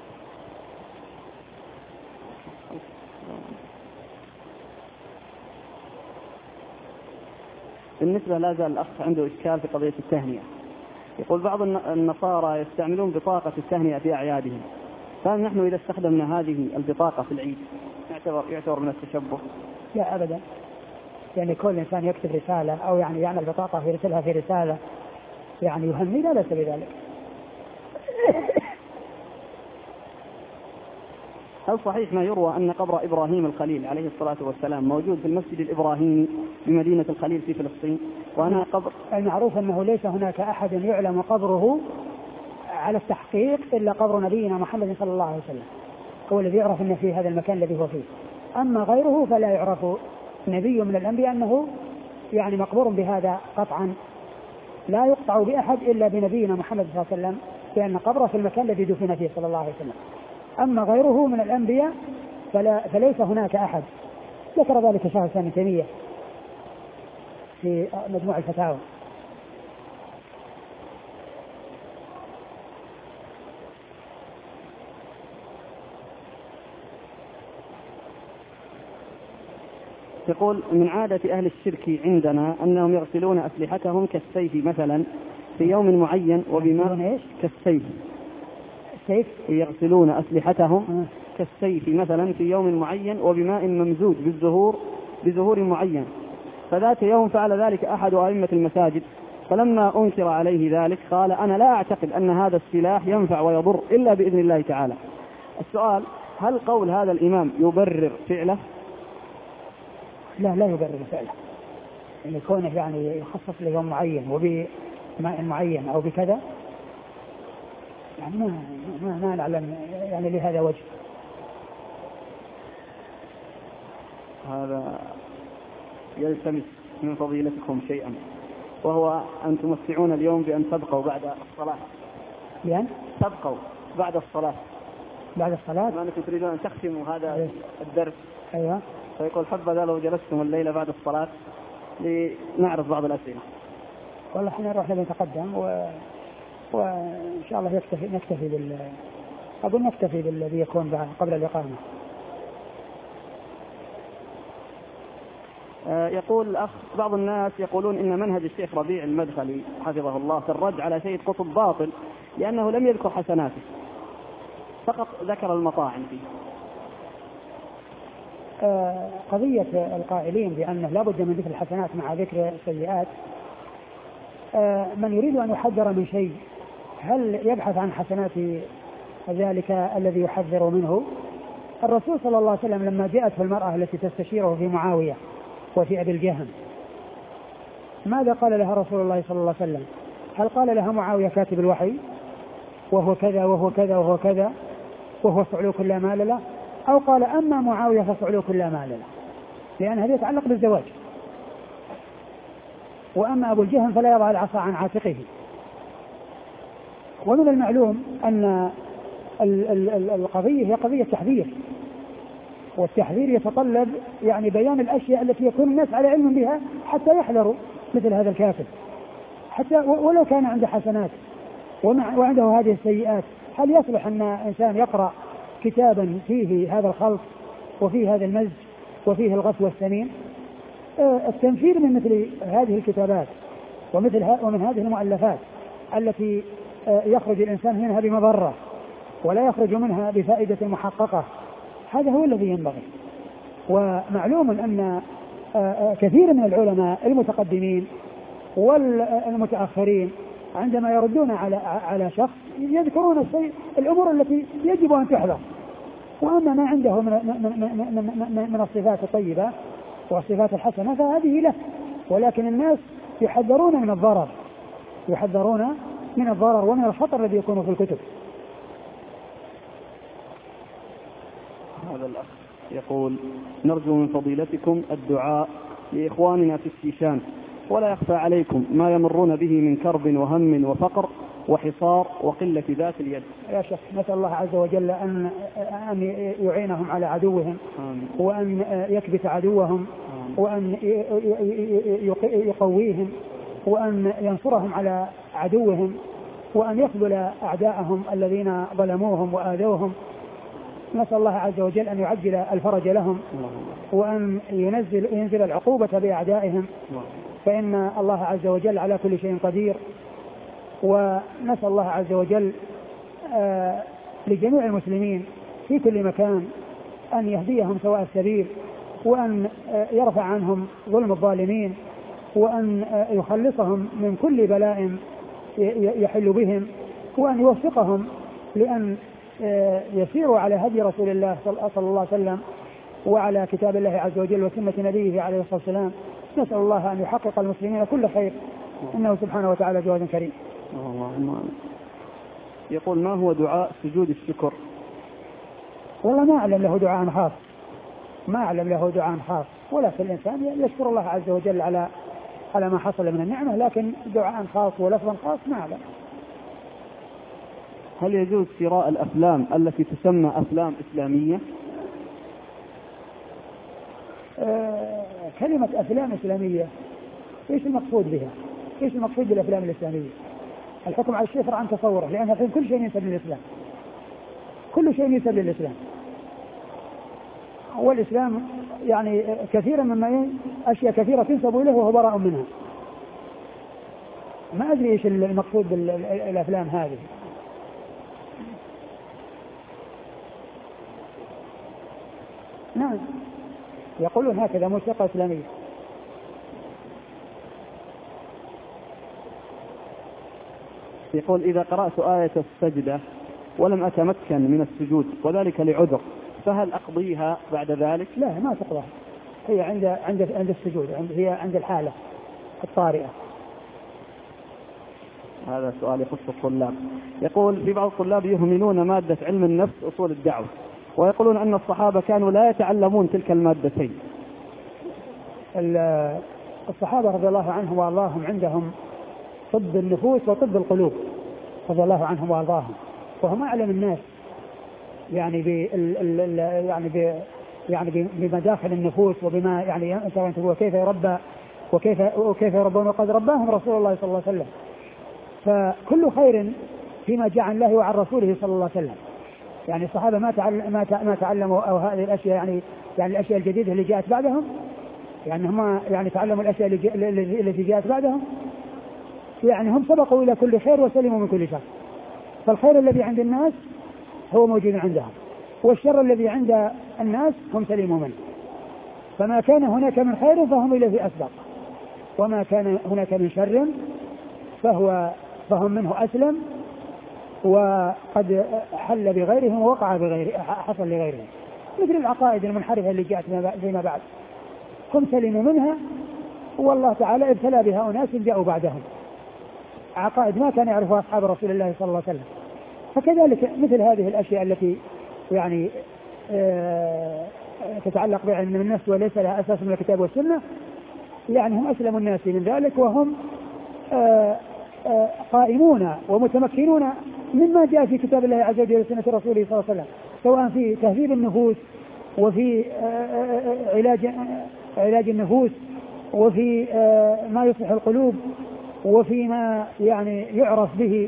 بالنسبة لا زال الأخ عنده إشكال في قضية التهنئة. يقول بعض النصارى يستعملون بطاقة التهنئة في أعيادهم، فهل نحن إذا استخدمنا هذه البطاقة في العيد يعتبر من التشبه؟ لا أبدا، يعني كل إنسان يكتب رسالة أو يعني يعمل بطاقة يرسلها في رسالة يعني يهني لا بأس بذلك. هل صحيح ما يروى أن قبر إبراهيم الخليل عليه الصلاة والسلام موجود في المسجد الإبراهيمي بمدينة الخليل في فلسطين؟ وأنا قبر المعروف أنه ليس هناك أحد يعلم قبره على التحقيق إلا قبر نبينا محمد صلى الله عليه وسلم، هو الذي يعرف أنه في هذا المكان الذي هو فيه. أما غيره فلا يعرف نبي من الأنبياء أنه يعني مقبور بهذا قطعا، لا يقطع بأحد إلا بنبينا محمد صلى الله عليه وسلم، لأن قبره في المكان الذي دفن فيه صلى الله عليه وسلم. أما غيره من الأنبياء فليس هناك أحد. ذكر ذلك شيخ الإسلام ابن تيمية في مجموع الفتاوى. يقول من عادة أهل الشرك عندنا أنهم يغسلون أسلحتهم كالسيف مثلا في يوم معين وبماء كالسيف. السيف يغسلون أسلحتهم كالسيف مثلا في يوم معين وبماء ممزوج بزهور معين. فذات يوم فعل ذلك أحد أئمة المساجد، فلما أنكر عليه ذلك قال أنا لا أعتقد أن هذا السلاح ينفع ويضر إلا بإذن الله تعالى. السؤال: هل قول هذا الإمام يبرر فعله؟ لا يبرر فعله، يعني كونه يعني يخصص ليوم معين وبماء معين أو بكذا، يعني ما نعلم يعني لهذا وجه. هذا يلتمس من فضيلتكم شيئا، وهو أن تمتعون اليوم بأن تبقوا بعد الصلاة. بأن تبقوا بعد الصلاة. بعد الصلاة؟ ما أنكم تريدون أن تختموا هذا الدرس. أيوة. فيقول حبذا لو جلستم الليلة بعد الصلاة لنعرض بعض الأسئلة. والله احنا نروح نتقدم وإن شاء الله نكتفي بالذي يكون قبل الإقامة. يقول الأخ: بعض الناس يقولون إن منهج الشيخ ربيع المدخلي حفظه الله في الرد على سيد قطب باطل لأنه لم يذكر حسناته، فقط ذكر المطاعن فيه. قضية القائلين بأنه لا بد من ذكر الحسنات مع ذكر السيئات، من يريد أن يحذر من شيء هل يبحث عن حسنات ذلك الذي يحذر منه؟ الرسول صلى الله عليه وسلم لما جاءته المرأة التي تستشيره في معاوية وفي أبي الجهم، ماذا قال لها رسول الله صلى الله عليه وسلم؟ هل قال لها معاوية كاتب الوحي وهو كذا وهو كذا وهو كذا وهو صعلوك لا مال له، أو قال أما معاوية فصعلوك لا مال له، لأن هذا يتعلق بالزواج، وأما أبو الجهم فلا يضع العصا عن عاتقه. ومن المعلوم أن القضية هي قضية تحذير، والتحذير يتطلب يعني بيان الأشياء التي يكون الناس على علم بها حتى يحذروا مثل هذا الكافر، حتى ولو كان عنده حسنات وعنده هذه السيئات. هل يصلح أن إنسان يقرأ كتابا فيه هذا الخلط وفيه هذا المزج وفيه الغث والسمين؟ التنفير من مثل هذه الكتابات ومن هذه المؤلفات التي يخرج الإنسان منها بمضرة ولا يخرج منها بفائدة محققة، هذا هو الذي ينبغي. ومعلوم أن كثير من العلماء المتقدمين والمتأخرين عندما يردون على شخص يذكرون الشيء الأمور التي يجب أن تحذر، وأما ما عنده من الصفات الطيبة والصفات الحسنة فهذه له، ولكن الناس يحذرون من الضرر، يحذرون من الضرر ومن الخطر الذي يكون في الكتب. هذا الأخ يقول: نرجو من فضيلتكم الدعاء لإخواننا في الشيشان، ولا يخفى عليكم ما يمرون به من كرب وهم وفقر وحصار وقلة ذات اليد. لا شك نسأل الله عز وجل أن يعينهم على عدوهم، وأن يكبت عدوهم، وأن يقويهم، وأن ينصرهم على عدوهم، وأن يخذل أعداءهم الذين ظلموهم وآذوهم. نسأل الله عز وجل أن يعجل الفرج لهم، وأن ينزل العقوبة بأعدائهم، فإن الله عز وجل على كل شيء قدير. ونسأل الله عز وجل لجميع المسلمين في كل مكان أن يهديهم سواء السبيل، وأن يرفع عنهم ظلم الظالمين، وأن يخلصهم من كل بلاء يحل بهم، وأن يوفقهم لأن يسيروا على هدي رسول الله صلى الله عليه وسلم وعلى كتاب الله عز وجل وسنة نبيه عليه الصلاة والسلام. نسأل الله أن يحقق المسلمين كل خير، إنه سبحانه وتعالى جواد كريم. يقول: ما هو دعاء سجود الشكر؟ والله ما أعلم له دعاء خاص، ما أعلم له دعاء خاص، ولكن الإنسان يشكر الله عز وجل على ما حصل من النعمة، لكن دعاء خاص ولفظ خاص ما أعلم. هل يجوز شراء الأفلام التي تسمى أفلام إسلامية؟ كلمة أفلام إسلامية إيش المقصود بها؟ إيش المقصود بالأفلام الإسلامية؟ الحكم على الشيء عن تصوره، لأن الحين كل شيء ينسب للإسلام، كل شيء ينسب للإسلام. والإسلام يعني كثيرا مما أشياء كثيرة تنسب إليه وهو براء منها. ما أدري إيش المقصود بالأفلام هذه. نعم يقولون هكذا موسيقى إسلامية. يقول: إذا قرأت آية السجدة ولم أتمكن من السجود وذلك لعذر، فهل أقضيها بعد ذلك؟ لا، ما تقضى، هي عند السجود، هي عند الحالة الطارئة. هذا سؤال يخص الطلاب. يقول: في بعض الطلاب يهملون مادة علم النفس أصول الدعوة، ويقولون أن الصحابة كانوا لا يتعلمون تلك المادتين. الصحابة رضي الله عنهم وأرضاهم عندهم طب النفوس وطب القلوب رضي الله عنهم وأرضاهم، وهم أعلم الناس يعني بمداخل النفوس وبما يعني وكيف يربى وكيف يربون، وقد رباهم رسول الله صلى الله عليه وسلم. فكل خير فيما جاء عن الله وعن رسوله صلى الله عليه وسلم. يعني الصحابة ما تعلموا أو هذه الأشياء يعني الأشياء الجديدة اللي جاءت بعدهم، يعني هم يعني تعلموا الأشياء التي جاءت بعدهم، يعني هم سبقوا إلى كل خير وسلموا من كل شر. فالخير الذي عند الناس هو موجود عندهم، والشر الذي عند الناس هم سلموا منه. فما كان هناك من خير فهم إليه أسبق، وما كان هناك من شر فهم منه أسلم، وقد حل بغيرهم ووقع حصل لغيرهم. مثل العقائد المنحرفة اللي جاءت فيما بعد، هم سلموا منها، والله تعالى ابتلى بها أناس جاءوا بعدهم، عقائد ما كان يعرفها أصحاب رسول الله صلى الله عليه وسلم. فكذلك مثل هذه الأشياء التي يعني تتعلق بعلم النفس وليس لها أساس من الكتاب والسنة، يعني هم أسلم الناس من ذلك، وهم قائمون ومتمكنون مما جاء في كتاب الله عز وجل وسنة رسوله صلى الله عليه وسلم، سواء في تهذيب النفوس، وفي علاج النفوس، وفي ما يصلح القلوب، وفيما يعني يعرف به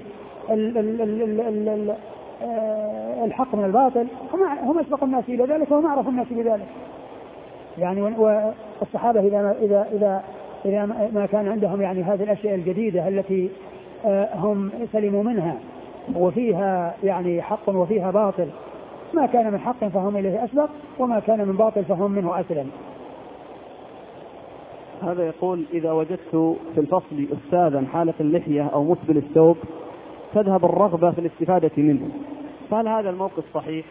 الحق من الباطل. هم أسبق الناس إلى ذلك وهم أعرف الناس بذلك. يعني والصحابة إذا ما كان عندهم يعني هذه الأشياء الجديدة التي هم سلموا منها، وفيها يعني حق وفيها باطل، ما كان من حق فهم إليه أسبق، وما كان من باطل فهم منه أسلم. هذا يقول: إذا وجدت في الفصل أستاذا حالق اللحية أو مسبل الثوب تذهب الرغبة في الاستفادة منه، فهل هذا الموقف صحيح؟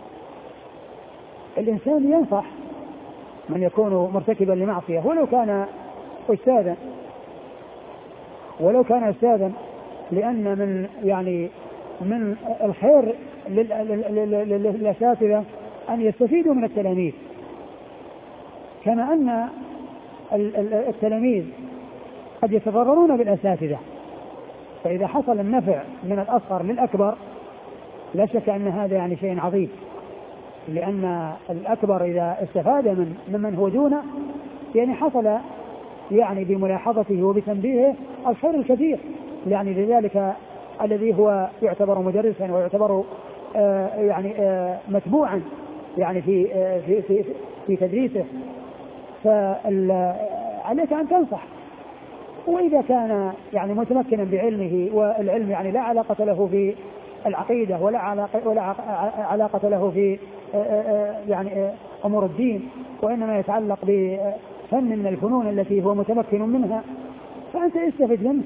الإنسان ينصح من يكون مرتكبا لمعصية ولو كان أستاذا لأن من الخير للأساتذة أن يستفيدوا من التلاميذ، كما أن التلاميذ قد يتضررون بالأساتذة، فإذا حصل النفع من الأصغر للأكبر لا شك أن هذا شيء عظيم، لأن الأكبر إذا استفاد ممن هو دونه حصل بملاحظته وبتنبيهه الخير الكثير. لذلك الذي هو يعتبر مدرسا ويعتبر متبوعا في تدريسه، فعليك أن تنصح. وإذا كان متمكنا بعلمه، والعلم لا علاقة له في العقيدة ولا علاقة له في أمور الدين، وإنما يتعلق بفن من الفنون التي هو متمكن منها، فأنت استفد منه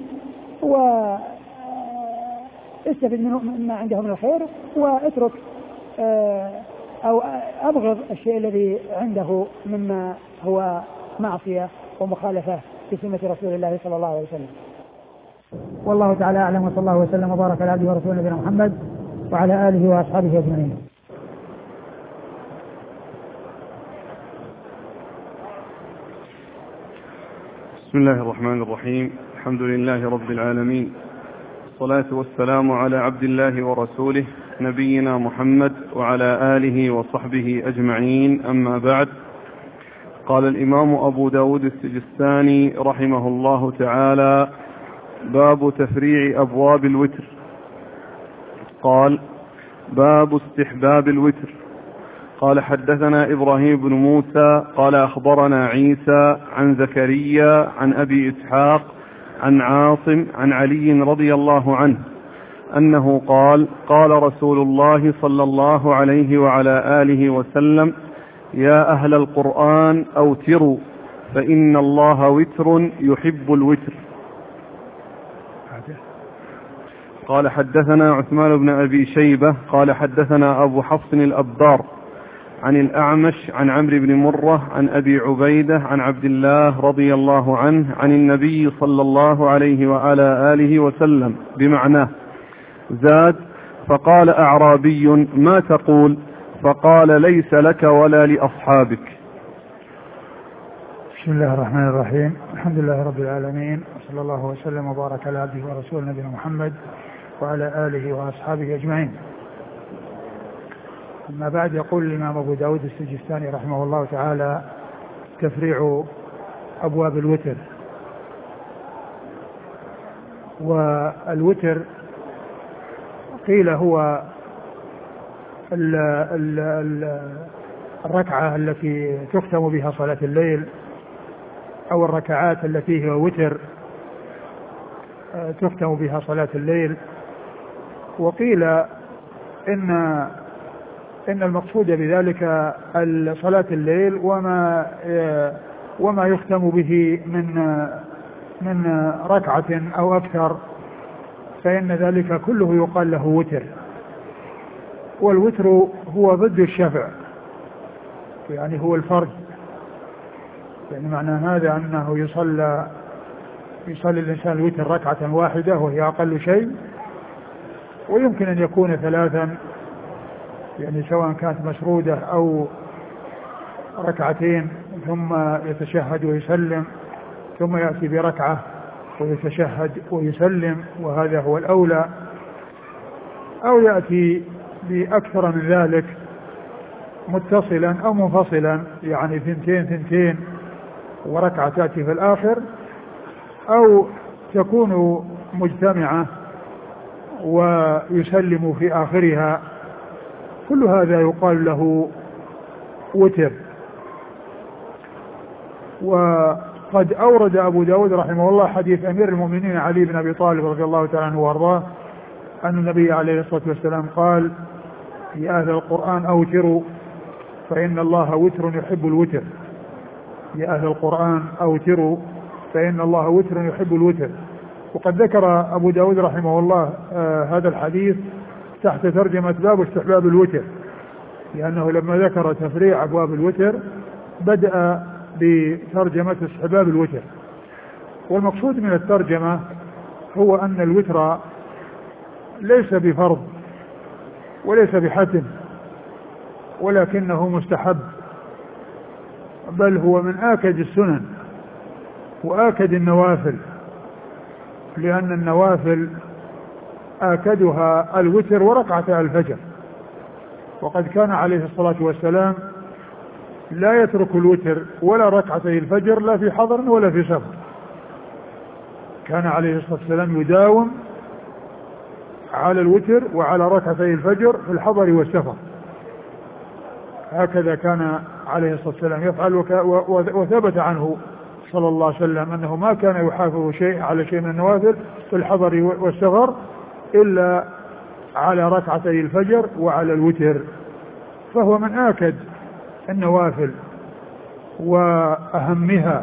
واستفد منه مما عنده من الخير، واترك أو أبغض الشيء الذي عنده مما هو معصية ومخالفة بسنة رسول الله صلى الله عليه وسلم. والله تعالى أعلم، وصلى الله وسلم وبارك على عبده ورسوله نبينا محمد وعلى آله وأصحابه أجمعين. بسم الله الرحمن الرحيم. الحمد لله رب العالمين، والصلاة والسلام على عبد الله ورسوله نبينا محمد وعلى آله وصحبه أجمعين، أما بعد. قال الإمام أبو داود السجستاني رحمه الله تعالى: باب تفريع أبواب الوتر. قال: باب استحباب الوتر. قال: حدثنا إبراهيم بن موسى قال: أخبرنا عيسى عن زكريا عن أبي إسحاق عن عاصم عن علي رضي الله عنه أنه قال: قال رسول الله صلى الله عليه وعلى آله وسلم: يا أهل القرآن أوتروا فإن الله وتر يحب الوتر. قال: حدثنا عثمان بن أبي شيبة قال: حدثنا أبو حفص الأبار عن الأعمش عن عمرو بن مرة عن أبي عبيدة عن عبد الله رضي الله عنه عن النبي صلى الله عليه وعلى آله وسلم بمعناه، زاد: فقال أعرابي: ما تقول؟ فقال: ليس لك ولا لأصحابك. بسم الله الرحمن الرحيم. الحمد لله رب العالمين، وصلى الله وسلم وبارك على عبده ورسوله نبينا محمد وعلى آله وأصحابه أجمعين. أما بعد، يقول الإمام أبو داود السجستاني رحمه الله تعالى: تفريع أبواب الوتر. والوتر قيل هو الركعة التي تختم بها صلاة الليل، أو الركعات التي هي وتر تختم بها صلاة الليل. وقيل إن المقصود بذلك صلاة الليل وما يختم به من ركعة أو أكثر، فإن ذلك كله يقال له وتر. والوتر هو ضد الشفع، هو الفرد، معنى هذا أنه يصلي الإنسان الوتر ركعة واحدة وهي أقل شيء، ويمكن أن يكون ثلاثا، سواء كانت مسرودة أو ركعتين ثم يتشهد ويسلم، ثم يأتي بركعة ويتشهد ويسلم، وهذا هو الأولى، أو يأتي بأكثر من ذلك متصلا أو منفصلا، ثنتين وركعة تأتي في الآخر، أو تكون مجتمعة ويسلم في آخرها. كل هذا يقال له وتر. وقد أورد أبو داود رحمه الله حديث أمير المؤمنين علي بن أبي طالب رضي الله تعالى عنه وارضاه أن النبي عليه الصلاة والسلام قال: يا أهل القرآن أوتروا فإن الله وتر يحب الوتر. يا أهل القرآن أوتروا فإن الله وتر يحب الوتر. وقد ذكر أبو داود رحمه الله هذا الحديث تحت ترجمة باب استحباب الوتر، لأنه لما ذكر تفريع أبواب الوتر بدأ بترجمة استحباب الوتر. والمقصود من الترجمة هو أن الوتر ليس بفرض وليس بحتم، ولكنه مستحب، بل هو من آكد السنن وآكد النوافل، لأن النوافل آكدها الوتر وركعة الفجر. وقد كان عليه الصلاة والسلام لا يترك الوتر ولا ركعتي الفجر لا في حضر ولا في سفر، كان عليه الصلاة والسلام يداوم على الوتر وعلى ركعتي الفجر في الحضر والسفر، هكذا كان عليه الصلاة والسلام يفعل. وثبت عنه صلى الله عليه وسلم أنه ما كان يحافظ على شيء من النوافل في الحضر والسفر إلا على ركعتي الفجر وعلى الوتر، فهو من آكد النوافل وأهمها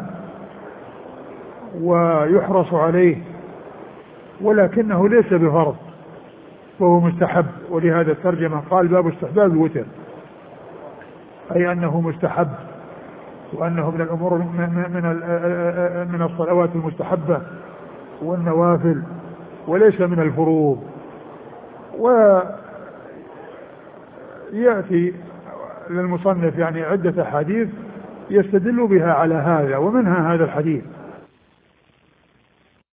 ويحرص عليه، ولكنه ليس بفرض وهو مستحب. ولهذا الترجمة قال باب استحباب الوتر، أي أنه مستحب وأنه من الأمور من الصلوات المستحبة والنوافل وليس من الفروض. ويأتي للمصنف يعني عدة حديث يستدل بها على هذا، ومنها هذا الحديث